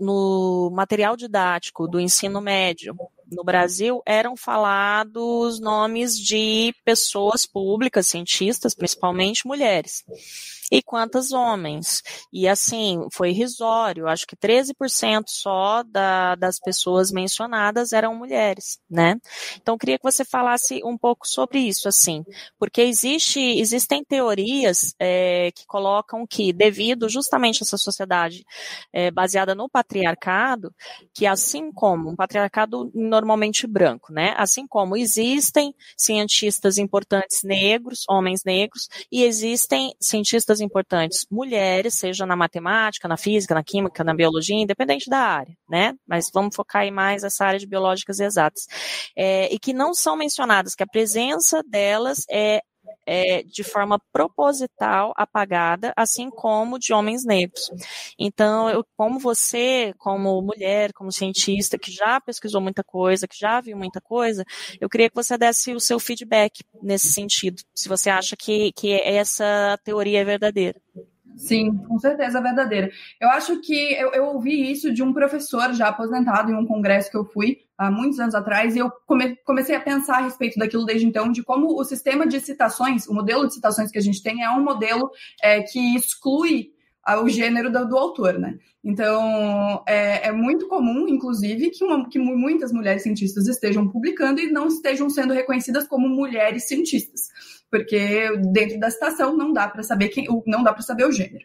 no material didático do ensino médio no Brasil eram falados nomes de pessoas públicas, cientistas, principalmente mulheres. E quantos homens? E assim, foi irrisório, acho que 13% só das pessoas mencionadas eram mulheres, né? Então, eu queria que você falasse um pouco sobre isso, assim, porque existem teorias que colocam que, devido justamente a essa sociedade baseada no patriarcado, que assim como um patriarcado normalmente branco, né? Assim como existem cientistas importantes negros, homens negros, e existem cientistas importantes mulheres, seja na matemática, na física, na química, na biologia, independente da área, né? Mas vamos focar aí mais nessa área de biológicas e exatas. E que não são mencionadas, que a presença delas é de forma proposital apagada, assim como de homens negros. Então, como você, como mulher, como cientista, que já pesquisou muita coisa, que já viu muita coisa, eu queria que você desse o seu feedback nesse sentido, se você acha que essa teoria é verdadeira. Sim, com certeza é verdadeira. Eu acho que eu ouvi isso de um professor já aposentado em um congresso que eu fui há muitos anos atrás, e eu comecei a pensar a respeito daquilo desde então, de como o sistema de citações, o modelo de citações que a gente tem é um modelo que exclui o gênero do autor, né? Então, é muito comum, inclusive, que muitas mulheres cientistas estejam publicando e não estejam sendo reconhecidas como mulheres cientistas, porque dentro da citação não dá para saber o gênero.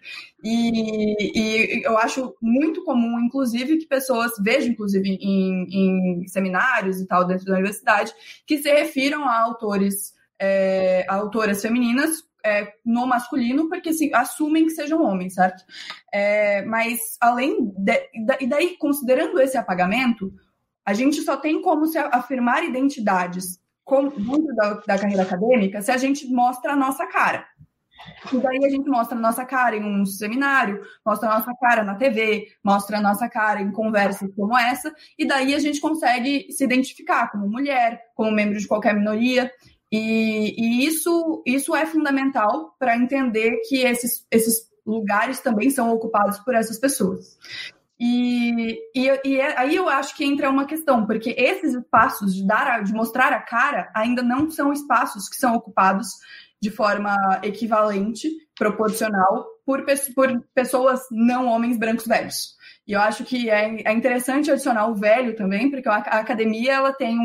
E eu acho muito comum, inclusive, que pessoas vejam, inclusive, em seminários e tal, dentro da universidade, que se refiram a autoras femininas no masculino, porque assumem que sejam homens, certo? Mas, e daí, considerando esse apagamento, a gente só tem como se afirmar identidades dentro da carreira acadêmica se a gente mostra a nossa cara. E daí a gente mostra a nossa cara em um seminário, mostra a nossa cara na TV, mostra a nossa cara em conversas como essa, e daí a gente consegue se identificar como mulher, como membro de qualquer minoria. E isso é fundamental para entender que esses lugares também são ocupados por essas pessoas. E aí eu acho que entra uma questão, porque esses espaços de mostrar a cara ainda não são espaços que são ocupados de forma equivalente, proporcional, por pessoas não homens brancos velhos. E eu acho que é interessante adicionar o velho também, porque a academia ela tem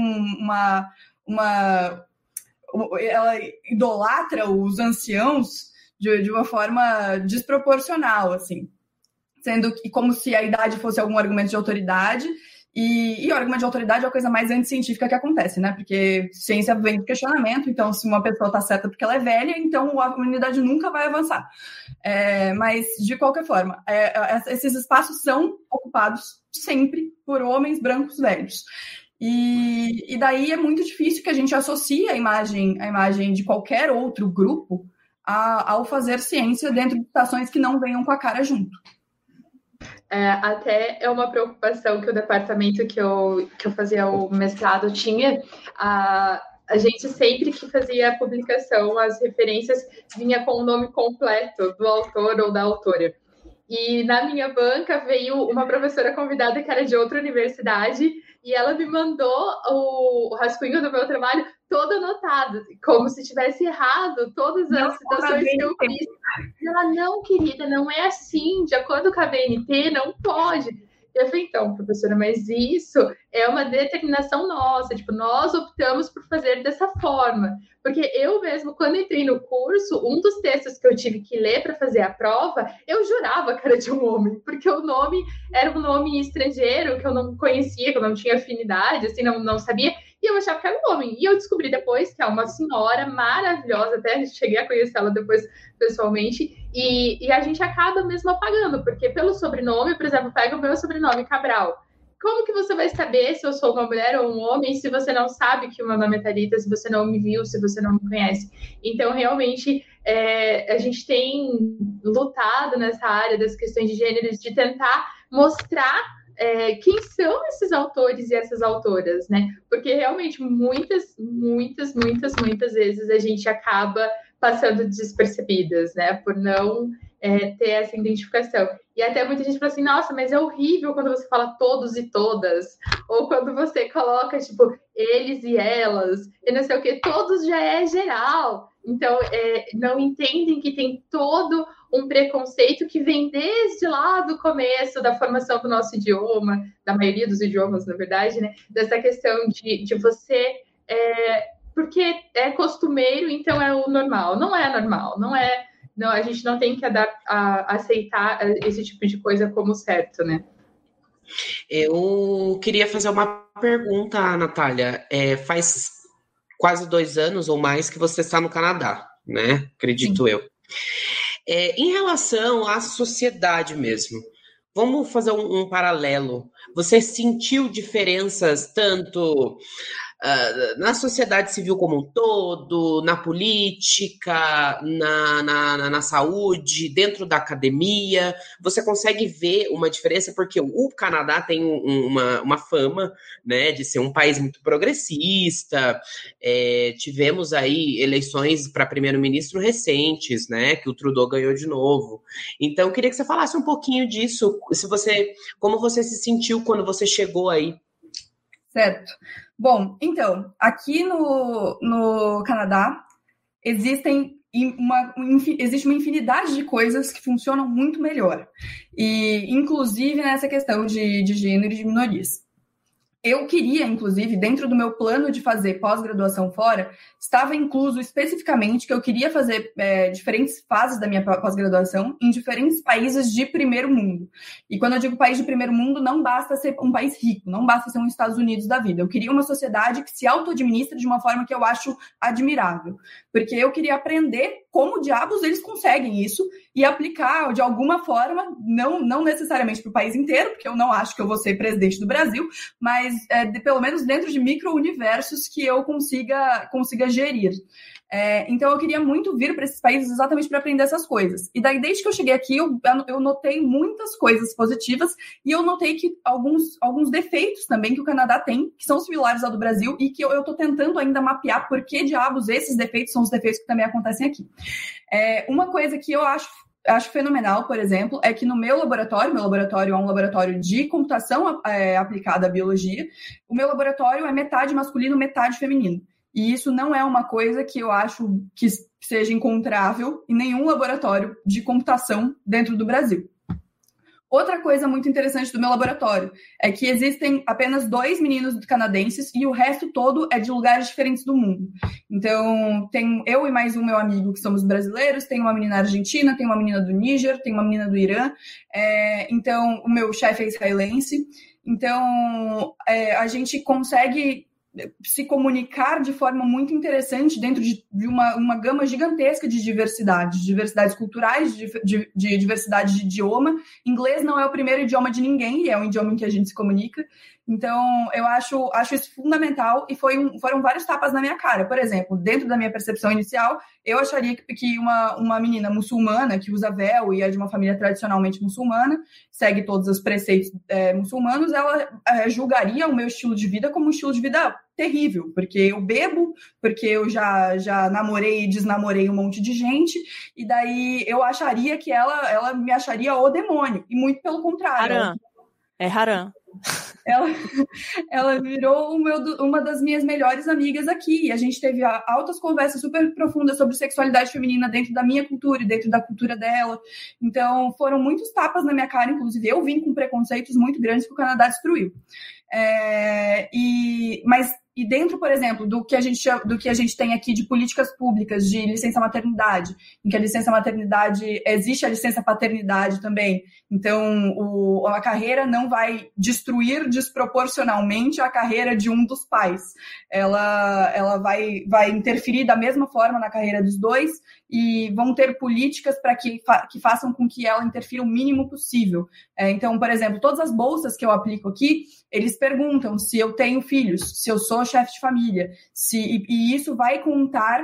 ela idolatra os anciãos de uma forma desproporcional, assim, sendo que como se a idade fosse algum argumento de autoridade. E o argumento de autoridade é a coisa mais anticientífica que acontece, né? Porque ciência vem do questionamento, então se uma pessoa está certa porque ela é velha, então a humanidade nunca vai avançar. Mas, de qualquer forma, esses espaços são ocupados sempre por homens brancos velhos. E daí é muito difícil que a gente associe a imagem de qualquer outro grupo ao fazer ciência dentro de situações que não venham com a cara junto. Até é uma preocupação que o departamento que eu fazia o mestrado tinha. A gente sempre que fazia a publicação, as referências vinha com o nome completo do autor ou da autora. E na minha banca veio uma professora convidada que era de outra universidade e ela me mandou o rascunho do meu trabalho todo anotado, como se tivesse errado todas as citações que eu fiz. E ela, não, querida, não é assim, de acordo com a BNT, não pode. Eu falei, então, professora, mas isso é uma determinação nossa, tipo, nós optamos por fazer dessa forma. Porque eu mesmo, quando entrei no curso, um dos textos que eu tive que ler para fazer a prova, eu jurava que era de um homem, porque o nome era um nome estrangeiro, que eu não conhecia, que eu não tinha afinidade, assim, não sabia, e eu achava que era um homem. E eu descobri depois que é uma senhora maravilhosa, até cheguei a conhecê-la depois pessoalmente, e a gente acaba mesmo apagando, porque pelo sobrenome, por exemplo, pega o meu sobrenome, Cabral. Como que você vai saber se eu sou uma mulher ou um homem se você não sabe que o meu nome é Thalita, se você não me viu, se você não me conhece? Então, realmente, a gente tem lutado nessa área das questões de gênero, de tentar mostrar quem são esses autores e essas autoras, né? Porque, realmente, muitas vezes a gente acaba passando despercebidas, né? Por não ter essa identificação. E até muita gente fala assim, nossa, mas é horrível quando você fala todos e todas, ou quando você coloca, tipo, eles e elas, e não sei o que, todos já é geral. Então, não entendem que tem todo um preconceito que vem desde lá do começo da formação do nosso idioma, da maioria dos idiomas, na verdade, né? Dessa questão de você... porque é costumeiro, então é o normal. Não é normal, não, a gente não tem que aceitar esse tipo de coisa como certo, né? Eu queria fazer uma pergunta, Natália. Faz quase 2 anos ou mais que você está no Canadá, né? Acredito Sim. Eu. Em relação à sociedade mesmo, vamos fazer um paralelo. Você sentiu diferenças tanto na sociedade civil como um todo, na política, na saúde, dentro da academia? Você consegue ver uma diferença? Porque o Canadá tem uma fama, né, de ser um país muito progressista. Tivemos aí eleições para primeiro-ministro recentes, né, que o Trudeau ganhou de novo. Então, eu queria que você falasse um pouquinho disso, como você se sentiu quando você chegou aí. Certo. Bom, então, aqui no Canadá existe uma infinidade de coisas que funcionam muito melhor. E, inclusive, nessa questão de gênero e de minorias. Eu queria, inclusive, dentro do meu plano de fazer pós-graduação fora, estava incluso especificamente que eu queria fazer diferentes fases da minha pós-graduação em diferentes países de primeiro mundo. E quando eu digo país de primeiro mundo, não basta ser um país rico, não basta ser um Estados Unidos da vida. Eu queria uma sociedade que se auto-administra de uma forma que eu acho admirável. Porque eu queria aprender como diabos eles conseguem isso e aplicar de alguma forma, não necessariamente para o país inteiro, porque eu não acho que eu vou ser presidente do Brasil, mas pelo menos dentro de micro-universos que eu consiga gerir. Então, eu queria muito vir para esses países exatamente para aprender essas coisas. E daí, desde que eu cheguei aqui, eu notei muitas coisas positivas e eu notei que alguns defeitos também que o Canadá tem, que são similares ao do Brasil e que eu estou tentando ainda mapear por que diabos esses defeitos são os defeitos que também acontecem aqui. Uma coisa que eu acho fenomenal, por exemplo, é que no meu laboratório é um laboratório de computação aplicada à biologia, o meu laboratório é metade masculino, metade feminino. E isso não é uma coisa que eu acho que seja encontrável em nenhum laboratório de computação dentro do Brasil. Outra coisa muito interessante do meu laboratório é que existem apenas 2 meninos canadenses e o resto todo é de lugares diferentes do mundo. Então, tem eu e mais um meu amigo que somos brasileiros, tem uma menina argentina, tem uma menina do Níger, tem uma menina do Irã. Então, o meu chefe é israelense. Então, a gente consegue se comunicar de forma muito interessante dentro de uma gama gigantesca de diversidades culturais, de diversidade de idioma. Inglês não é o primeiro idioma de ninguém, é um idioma em que a gente se comunica. Então, eu acho isso fundamental e foram vários tapas na minha cara. Por exemplo, dentro da minha percepção inicial, eu acharia que uma menina muçulmana que usa véu e é de uma família tradicionalmente muçulmana, segue todos os preceitos muçulmanos, ela julgaria o meu estilo de vida como um estilo de vida terrível, porque eu bebo, porque eu já namorei e desnamorei um monte de gente, e daí eu acharia que ela me acharia o demônio, e muito pelo contrário. Haram. É Haram. Ela virou uma das minhas melhores amigas aqui, e a gente teve altas conversas super profundas sobre sexualidade feminina dentro da minha cultura e dentro da cultura dela. Então foram muitos tapas na minha cara, inclusive eu vim com preconceitos muito grandes que o Canadá destruiu. E dentro, por exemplo, do que a gente tem aqui de políticas públicas de licença maternidade, em que a licença maternidade, existe a licença paternidade também, então a carreira não vai destruir desproporcionalmente a carreira de um dos pais, ela vai interferir da mesma forma na carreira dos dois, e vão ter políticas para que façam com que ela interfira o mínimo possível. Então, por exemplo, todas as bolsas que eu aplico aqui, eles perguntam se eu tenho filhos, se eu sou chefe de família, e isso vai contar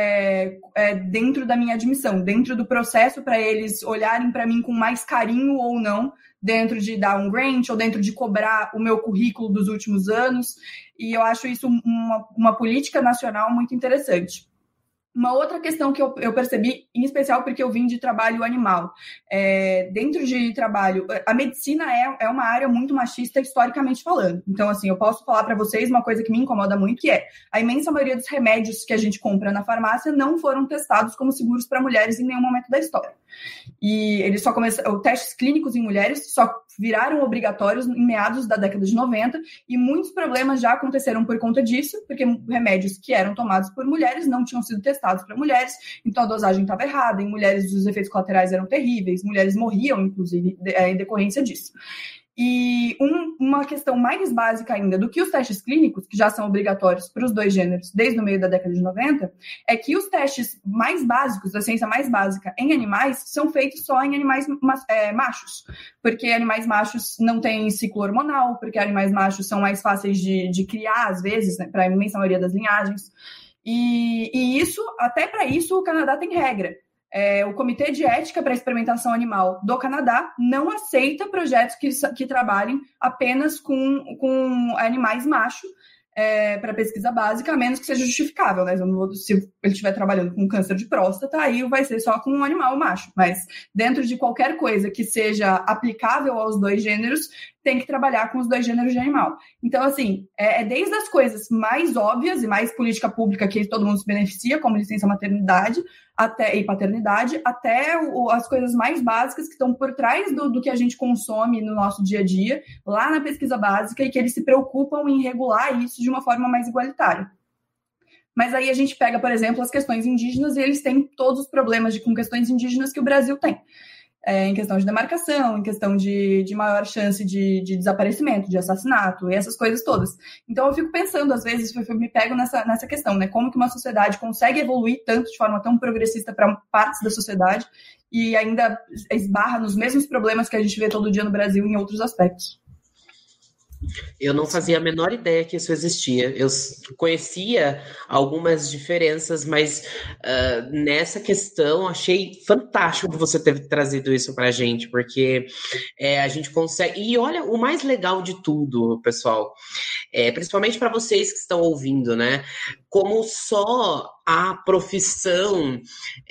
dentro da minha admissão, dentro do processo para eles olharem para mim com mais carinho ou não, dentro de dar um grant ou dentro de cobrar o meu currículo dos últimos anos, e eu acho isso uma política nacional muito interessante. Uma outra questão que eu percebi, em especial porque eu vim de trabalho animal, dentro de trabalho, a medicina é uma área muito machista historicamente falando. Então, assim, eu posso falar para vocês uma coisa que me incomoda muito, que é a imensa maioria dos remédios que a gente compra na farmácia não foram testados como seguros para mulheres em nenhum momento da história. E eles só começaram, testes clínicos em mulheres só viraram obrigatórios em meados da década de 90, e muitos problemas já aconteceram por conta disso, porque remédios que eram tomados por mulheres não tinham sido testados para mulheres, então a dosagem estava errada, em mulheres os efeitos colaterais eram terríveis, mulheres morriam, inclusive, em decorrência disso. E uma questão mais básica ainda do que os testes clínicos, que já são obrigatórios para os 2 gêneros desde o meio da década de 90, é que os testes mais básicos, da ciência mais básica em animais, são feitos só em animais machos, porque animais machos não têm ciclo hormonal, porque animais machos são mais fáceis de criar, às vezes, né, para a imensa maioria das linhagens. E isso, até para isso, o Canadá tem regra. O Comitê de Ética para a Experimentação Animal do Canadá não aceita projetos que trabalhem apenas com animais machos para pesquisa básica, a menos que seja justificável, né? Se ele estiver trabalhando com câncer de próstata, aí vai ser só com um animal macho. Mas dentro de qualquer coisa que seja aplicável aos 2 gêneros, tem que trabalhar com os 2 gêneros de animal. Então, assim, desde as coisas mais óbvias e mais política pública que todo mundo se beneficia, como licença maternidade e paternidade, até as coisas mais básicas que estão por trás do que a gente consome no nosso dia a dia, lá na pesquisa básica, e que eles se preocupam em regular isso de uma forma mais igualitária. Mas aí a gente pega, por exemplo, as questões indígenas, e eles têm todos os problemas com questões indígenas que o Brasil tem. Em questão de demarcação, em questão de maior chance de desaparecimento, de assassinato, e essas coisas todas. Então eu fico pensando, às vezes, eu me pego nessa questão, né? Como que uma sociedade consegue evoluir tanto, de forma tão progressista para partes da sociedade, e ainda esbarra nos mesmos problemas que a gente vê todo dia no Brasil em outros aspectos. Eu não fazia a menor ideia que isso existia. Eu conhecia algumas diferenças, mas nessa questão achei fantástico você ter trazido isso pra gente, porque a gente consegue... E olha, o mais legal de tudo, pessoal, principalmente para vocês que estão ouvindo, né? como só a profissão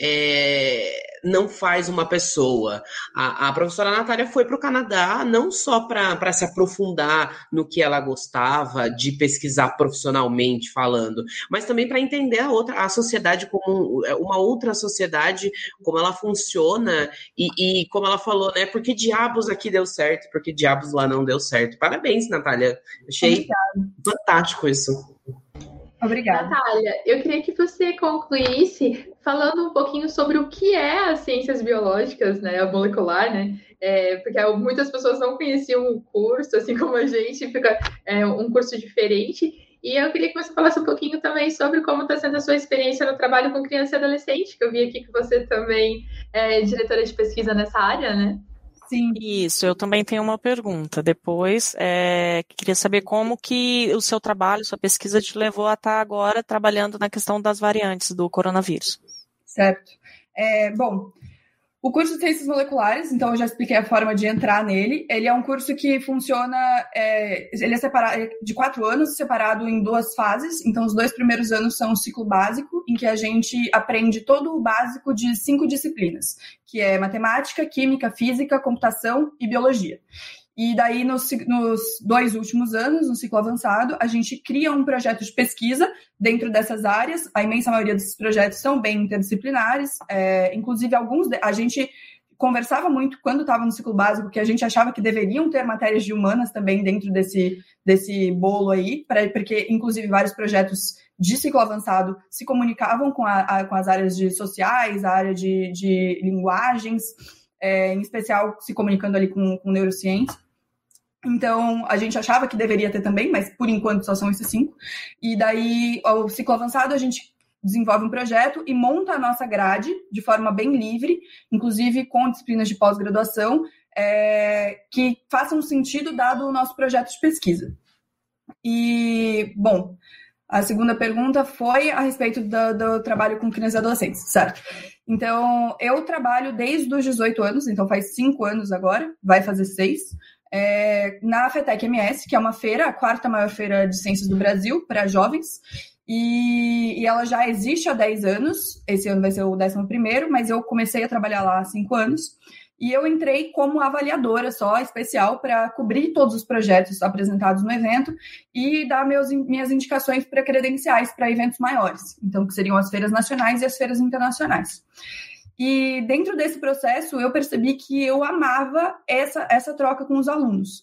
não faz uma pessoa. A professora Natália foi para o Canadá não só para se aprofundar no que ela gostava de pesquisar profissionalmente falando, mas também para entender a sociedade como uma outra sociedade, como ela funciona e como ela falou, né? Por que diabos aqui deu certo, por que diabos lá não deu certo? Parabéns, Natália. Achei fantástico isso. Obrigada. Natália, eu queria que você concluísse falando um pouquinho sobre o que é as ciências biológicas, né, a molecular, né, porque muitas pessoas não conheciam o curso, assim como a gente, fica um curso diferente, e eu queria que você falasse um pouquinho também sobre como está sendo a sua experiência no trabalho com criança e adolescente, que eu vi aqui que você também é diretora de pesquisa nessa área, né? Sim. Isso, eu também tenho uma pergunta. Depois, queria saber como que o seu trabalho, sua pesquisa te levou a estar agora trabalhando na questão das variantes do coronavírus. Certo. Bom, o curso de Ciências Moleculares, então eu já expliquei a forma de entrar nele. Ele é um curso que funciona, ele é separado de 4 anos, separado em 2 fases. Então, os 2 primeiros anos são o ciclo básico, em que a gente aprende todo o básico de 5 disciplinas, que é matemática, química, física, computação e biologia. E daí, nos 2 últimos anos, no ciclo avançado, a gente cria um projeto de pesquisa dentro dessas áreas. A imensa maioria desses projetos são bem interdisciplinares. Inclusive, a gente conversava muito quando estava no ciclo básico que a gente achava que deveriam ter matérias de humanas também dentro desse bolo aí, porque, inclusive, vários projetos de ciclo avançado se comunicavam com as áreas de sociais, a área de linguagens, em especial se comunicando ali com neurociência. Então, a gente achava que deveria ter também, mas por enquanto só são esses 5. E daí, ao ciclo avançado, a gente desenvolve um projeto e monta a nossa grade de forma bem livre, inclusive com disciplinas de pós-graduação, que façam sentido dado o nosso projeto de pesquisa. E, bom, a segunda pergunta foi a respeito do trabalho com crianças e adolescentes, certo? Então, eu trabalho desde os 18 anos, então faz 5 anos agora, vai fazer 6, na FETEC MS, que é uma feira, a 4ª maior feira de ciências do Brasil para jovens, e ela já existe há 10 anos, esse ano vai ser o 11º, mas eu comecei a trabalhar lá há 5 anos, e eu entrei como avaliadora só, especial, para cobrir todos os projetos apresentados no evento e dar minhas indicações para credenciais para eventos maiores, então que seriam as feiras nacionais e as feiras internacionais. E dentro desse processo, eu percebi que eu amava essa troca com os alunos.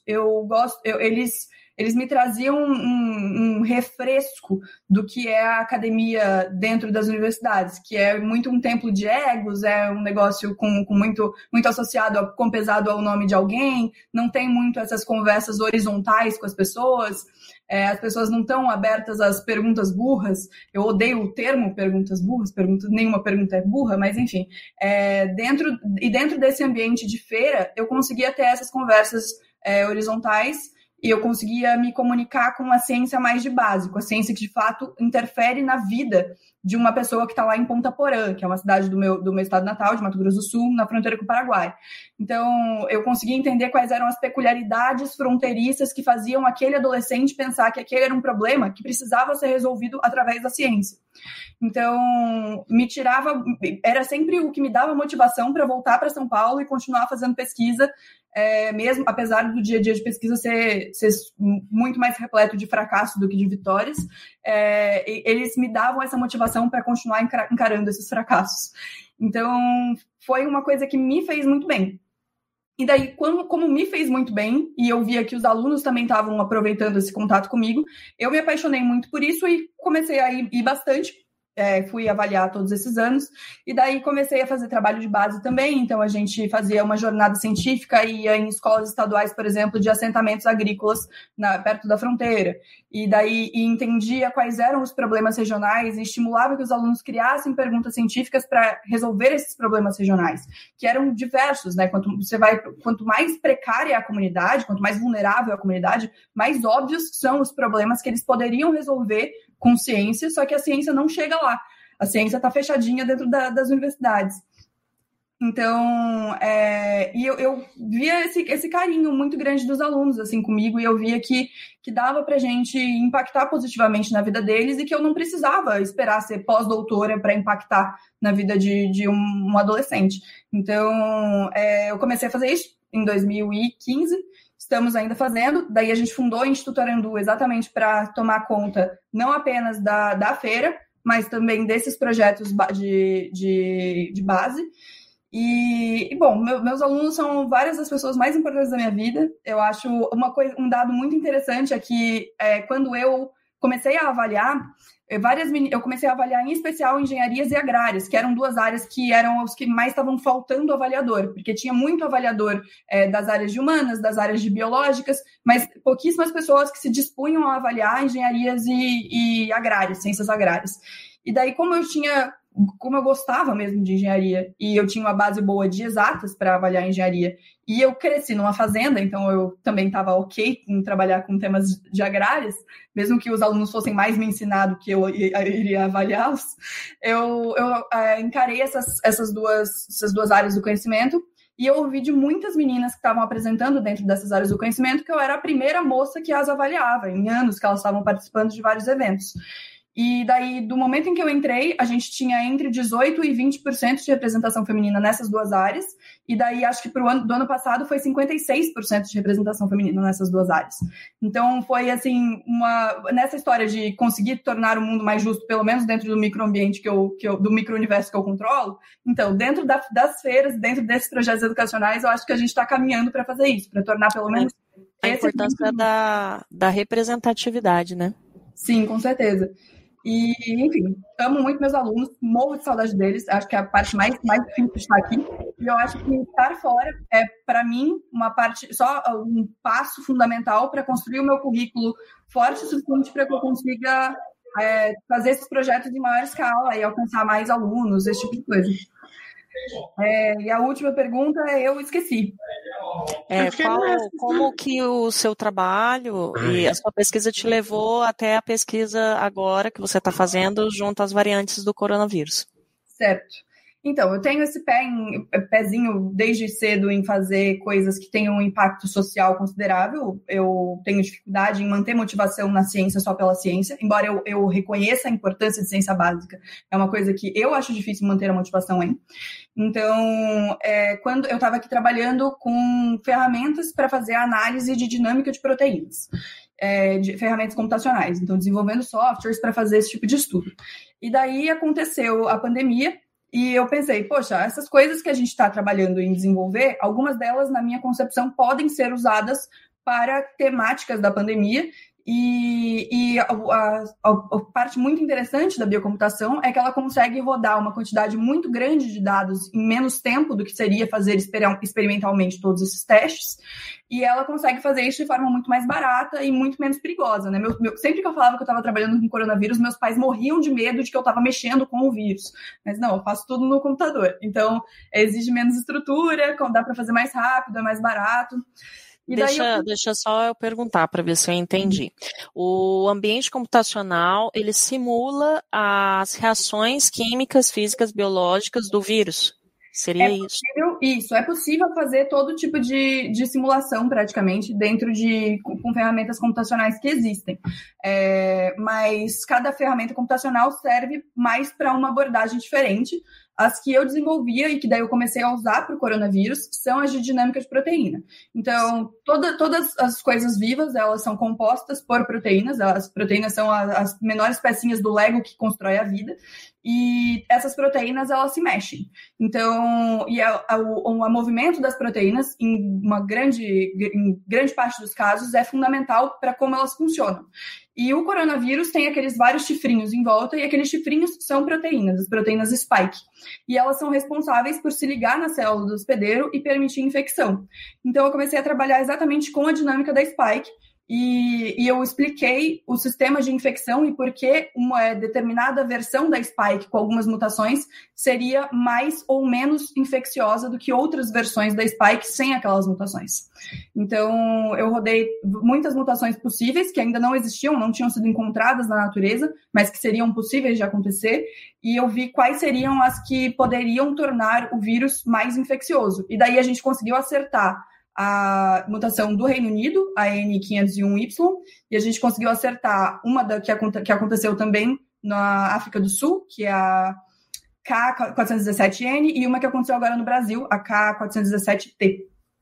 Eles me traziam um refresco do que é a academia dentro das universidades, que é muito um templo de egos, é um negócio com muito associado, compesado ao nome de alguém, não tem muito essas conversas horizontais com as pessoas não estão abertas às perguntas burras. Eu odeio o termo perguntas burras, nenhuma pergunta é burra, mas enfim. Dentro desse ambiente de feira, eu conseguia ter essas conversas horizontais, e eu conseguia me comunicar com a ciência mais de básico, a ciência que, de fato, interfere na vida de uma pessoa que está lá em Ponta Porã, que é uma cidade do meu estado natal, de Mato Grosso do Sul, na fronteira com o Paraguai. Então, eu conseguia entender quais eram as peculiaridades fronteiriças que faziam aquele adolescente pensar que aquele era um problema que precisava ser resolvido através da ciência. Então, era sempre o que me dava motivação para voltar para São Paulo e continuar fazendo pesquisa, mesmo apesar do dia a dia de pesquisa ser muito mais repleto de fracasso do que de vitórias, eles me davam essa motivação para continuar encarando esses fracassos. Então, foi uma coisa que me fez muito bem. E daí, como me fez muito bem, e eu via que os alunos também estavam aproveitando esse contato comigo, eu me apaixonei muito por isso e comecei a ir bastante. Fui avaliar todos esses anos, e daí comecei a fazer trabalho de base também. Então a gente fazia uma jornada científica e ia em escolas estaduais, por exemplo, de assentamentos agrícolas perto da fronteira, e daí entendia quais eram os problemas regionais e estimulava que os alunos criassem perguntas científicas para resolver esses problemas regionais, que eram diversos, né? Quanto mais precária é a comunidade, quanto mais vulnerável é a comunidade, mais óbvios são os problemas que eles poderiam resolver com ciência, só que a ciência não chega lá. A ciência está fechadinha dentro das universidades. Então, eu via esse carinho muito grande dos alunos, assim, comigo, e eu via que dava pra gente impactar positivamente na vida deles e que eu não precisava esperar ser pós-doutora para impactar na vida de um adolescente. Então, eu comecei a fazer isso em 2015, estamos ainda fazendo, daí a gente fundou o Instituto Arandu exatamente para tomar conta não apenas da feira, mas também desses projetos de base. E bom, meus alunos são várias das pessoas mais importantes da minha vida. Eu acho um dado muito interessante é que quando eu comecei a avaliar, eu comecei a avaliar em especial engenharias e agrárias, que eram duas áreas que eram os que mais estavam faltando avaliador, porque tinha muito avaliador das áreas de humanas, das áreas de biológicas, mas pouquíssimas pessoas que se dispunham a avaliar engenharias e agrárias, ciências agrárias. E daí, como eu gostava mesmo de engenharia e eu tinha uma base boa de exatas para avaliar engenharia e eu cresci numa fazenda, então eu também estava ok em trabalhar com temas de agrárias, mesmo que os alunos fossem mais me ensinar do que eu iria avaliá-los, eu encarei essas duas áreas do conhecimento e eu ouvi de muitas meninas que estavam apresentando dentro dessas áreas do conhecimento que eu era a primeira moça que as avaliava, em anos que elas estavam participando de vários eventos. E daí, do momento em que eu entrei, a gente tinha entre 18% e 20% de representação feminina nessas duas áreas. E daí, acho que do ano passado, foi 56% de representação feminina nessas duas áreas. Então, foi assim, nessa história de conseguir tornar o mundo mais justo, pelo menos dentro do microambiente do micro-universo que eu controlo. Então, dentro das feiras, dentro desses projetos educacionais, eu acho que a gente está caminhando para fazer isso, para tornar pelo menos... A importância da representatividade, né? Sim, com certeza. E, enfim, amo muito meus alunos, morro de saudade deles, acho que é a parte mais difícil de estar aqui. E eu acho que estar fora é, para mim, só um passo fundamental para construir o meu currículo forte o suficiente para que eu consiga fazer esses projetos em maior escala e alcançar mais alunos, esse tipo de coisa. E a última pergunta eu esqueci. Como que o seu trabalho e a sua pesquisa te levou até a pesquisa agora que você está fazendo junto às variantes do coronavírus? Certo. Então, eu tenho esse pezinho desde cedo em fazer coisas que tenham um impacto social considerável. Eu tenho dificuldade em manter motivação na ciência só pela ciência, embora eu reconheça a importância de ciência básica. É uma coisa que eu acho difícil manter a motivação em. Então, quando eu estava aqui trabalhando com ferramentas para fazer a análise de dinâmica de proteínas. De ferramentas computacionais. Então, desenvolvendo softwares para fazer esse tipo de estudo. E daí aconteceu a pandemia, e eu pensei, poxa, essas coisas que a gente está trabalhando em desenvolver, algumas delas, na minha concepção, podem ser usadas para temáticas da pandemia. E a parte muito interessante da biocomputação é que ela consegue rodar uma quantidade muito grande de dados em menos tempo do que seria fazer experimentalmente todos esses testes. E ela consegue fazer isso de forma muito mais barata e muito menos perigosa, né? Sempre que eu falava que eu estava trabalhando com coronavírus, meus pais morriam de medo de que eu estava mexendo com o vírus. Mas não, eu faço tudo no computador. Então, exige menos estrutura, dá para fazer mais rápido, é mais barato. Deixa só eu perguntar para ver se eu entendi. O ambiente computacional, ele simula as reações químicas, físicas, biológicas do vírus? Seria isso? Isso, é possível fazer todo tipo de simulação, praticamente, com ferramentas computacionais que existem. Mas cada ferramenta computacional serve mais para uma abordagem diferente. As que eu desenvolvia e que daí eu comecei a usar para o coronavírus são as de dinâmica de proteína. Então, todas as coisas vivas, elas são compostas por proteínas. As proteínas são as menores pecinhas do Lego que constrói a vida. E essas proteínas, elas se mexem. Então, o movimento das proteínas, em grande parte dos casos, é fundamental para como elas funcionam. E o coronavírus tem aqueles vários chifrinhos em volta, e aqueles chifrinhos são proteínas, as proteínas spike. E elas são responsáveis por se ligar na célula do hospedeiro e permitir infecção. Então, eu comecei a trabalhar exatamente com a dinâmica da spike, e eu expliquei o sistema de infecção e por que uma determinada versão da spike com algumas mutações seria mais ou menos infecciosa do que outras versões da spike sem aquelas mutações. Então, eu rodei muitas mutações possíveis que ainda não existiam, não tinham sido encontradas na natureza, mas que seriam possíveis de acontecer, e eu vi quais seriam as que poderiam tornar o vírus mais infeccioso. E daí a gente conseguiu acertar a mutação do Reino Unido, a N501Y, e a gente conseguiu acertar uma que aconteceu também na África do Sul, que é a K417N, e uma que aconteceu agora no Brasil, a K417T.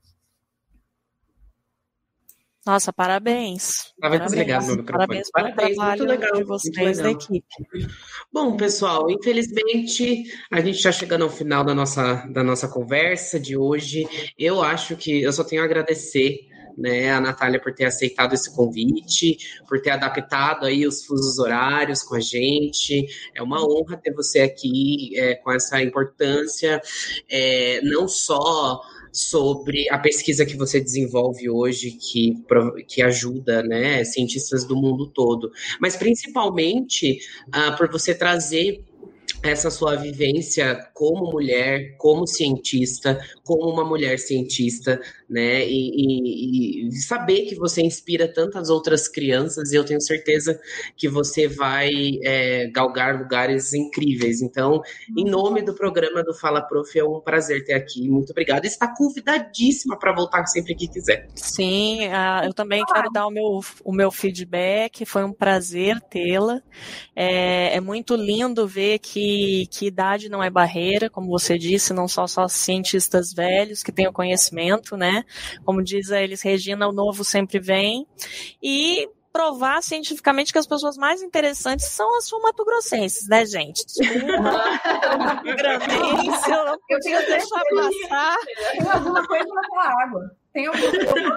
Nossa, parabéns. Parabéns pelo trabalho muito legal, de vocês da equipe. Bom, pessoal, infelizmente a gente está chegando ao final da nossa conversa de hoje. Eu acho que eu só tenho a agradecer, né, a Natália por ter aceitado esse convite, por ter adaptado aí os fusos horários com a gente. É uma honra ter você aqui com essa importância, não só sobre a pesquisa que você desenvolve hoje, que ajuda, né, cientistas do mundo todo, mas principalmente por você trazer essa sua vivência como mulher, como cientista, como uma mulher cientista, né? E saber que você inspira tantas outras crianças, e eu tenho certeza que você vai galgar lugares incríveis. Então, em nome do programa do Fala Prof, é um prazer ter aqui. Muito obrigada. Está convidadíssima para voltar sempre que quiser. Sim, eu também quero dar o meu feedback. Foi um prazer tê-la. É muito lindo ver que idade não é barreira, como você disse, não só cientistas velhos que têm o conhecimento, né? Como diz a Elis Regina, o novo sempre vem. E provar cientificamente que as pessoas mais interessantes são as sul-mato-grossenses, né, gente? Desculpa. Grandense, eu não podia deixar passar. Tem alguma coisa naquela água. Tem alguma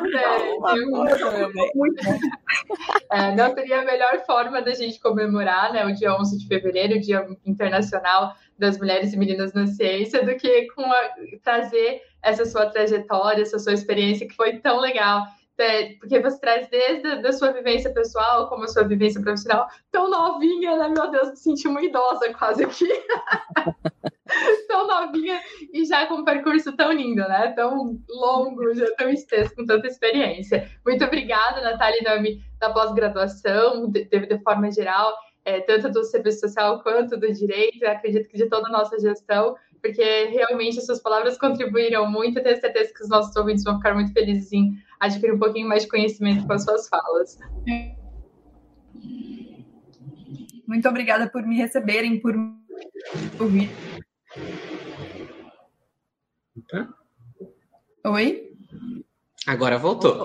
coisa. Muito bom. Não teria a melhor forma da gente comemorar, né, o dia 11 de fevereiro, o Dia Internacional das Mulheres e Meninas na Ciência, do que trazer essa sua trajetória, essa sua experiência que foi tão legal. Porque você traz desde a sua vivência pessoal, como a sua vivência profissional, tão novinha, né? Meu Deus, me senti uma idosa quase aqui. Tão novinha e já com um percurso tão lindo, né? Tão longo, já tão extenso, com tanta experiência. Muito obrigada, Natália, em nome da pós-graduação, de forma geral, tanto do serviço social quanto do direito, acredito que de toda a nossa gestão, porque realmente as suas palavras contribuíram muito, e tenho certeza que os nossos ouvintes vão ficar muito felizes em adquirir um pouquinho mais de conhecimento com as suas falas. Muito obrigada por me receberem, por me ouvir. Opa. Oi? Agora voltou.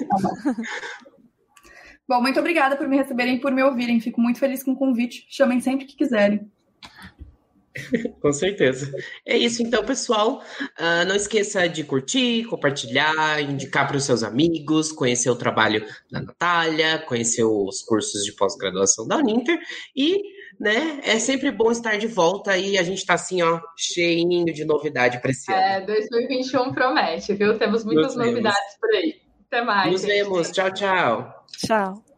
Bom, muito obrigada por me receberem e por me ouvirem. Fico muito feliz com o convite. Chamem sempre que quiserem. Com certeza. É isso então, pessoal. Não esqueça de curtir, compartilhar, indicar para os seus amigos, conhecer o trabalho da Natália, conhecer os cursos de pós-graduação da Uninter e, né, é sempre bom estar de volta e a gente está assim, ó, cheinho de novidade para esse ano. 2021 promete, viu? Temos muitas novidades por aí. Até mais. Nos vemos. Tchau, tchau. Tchau.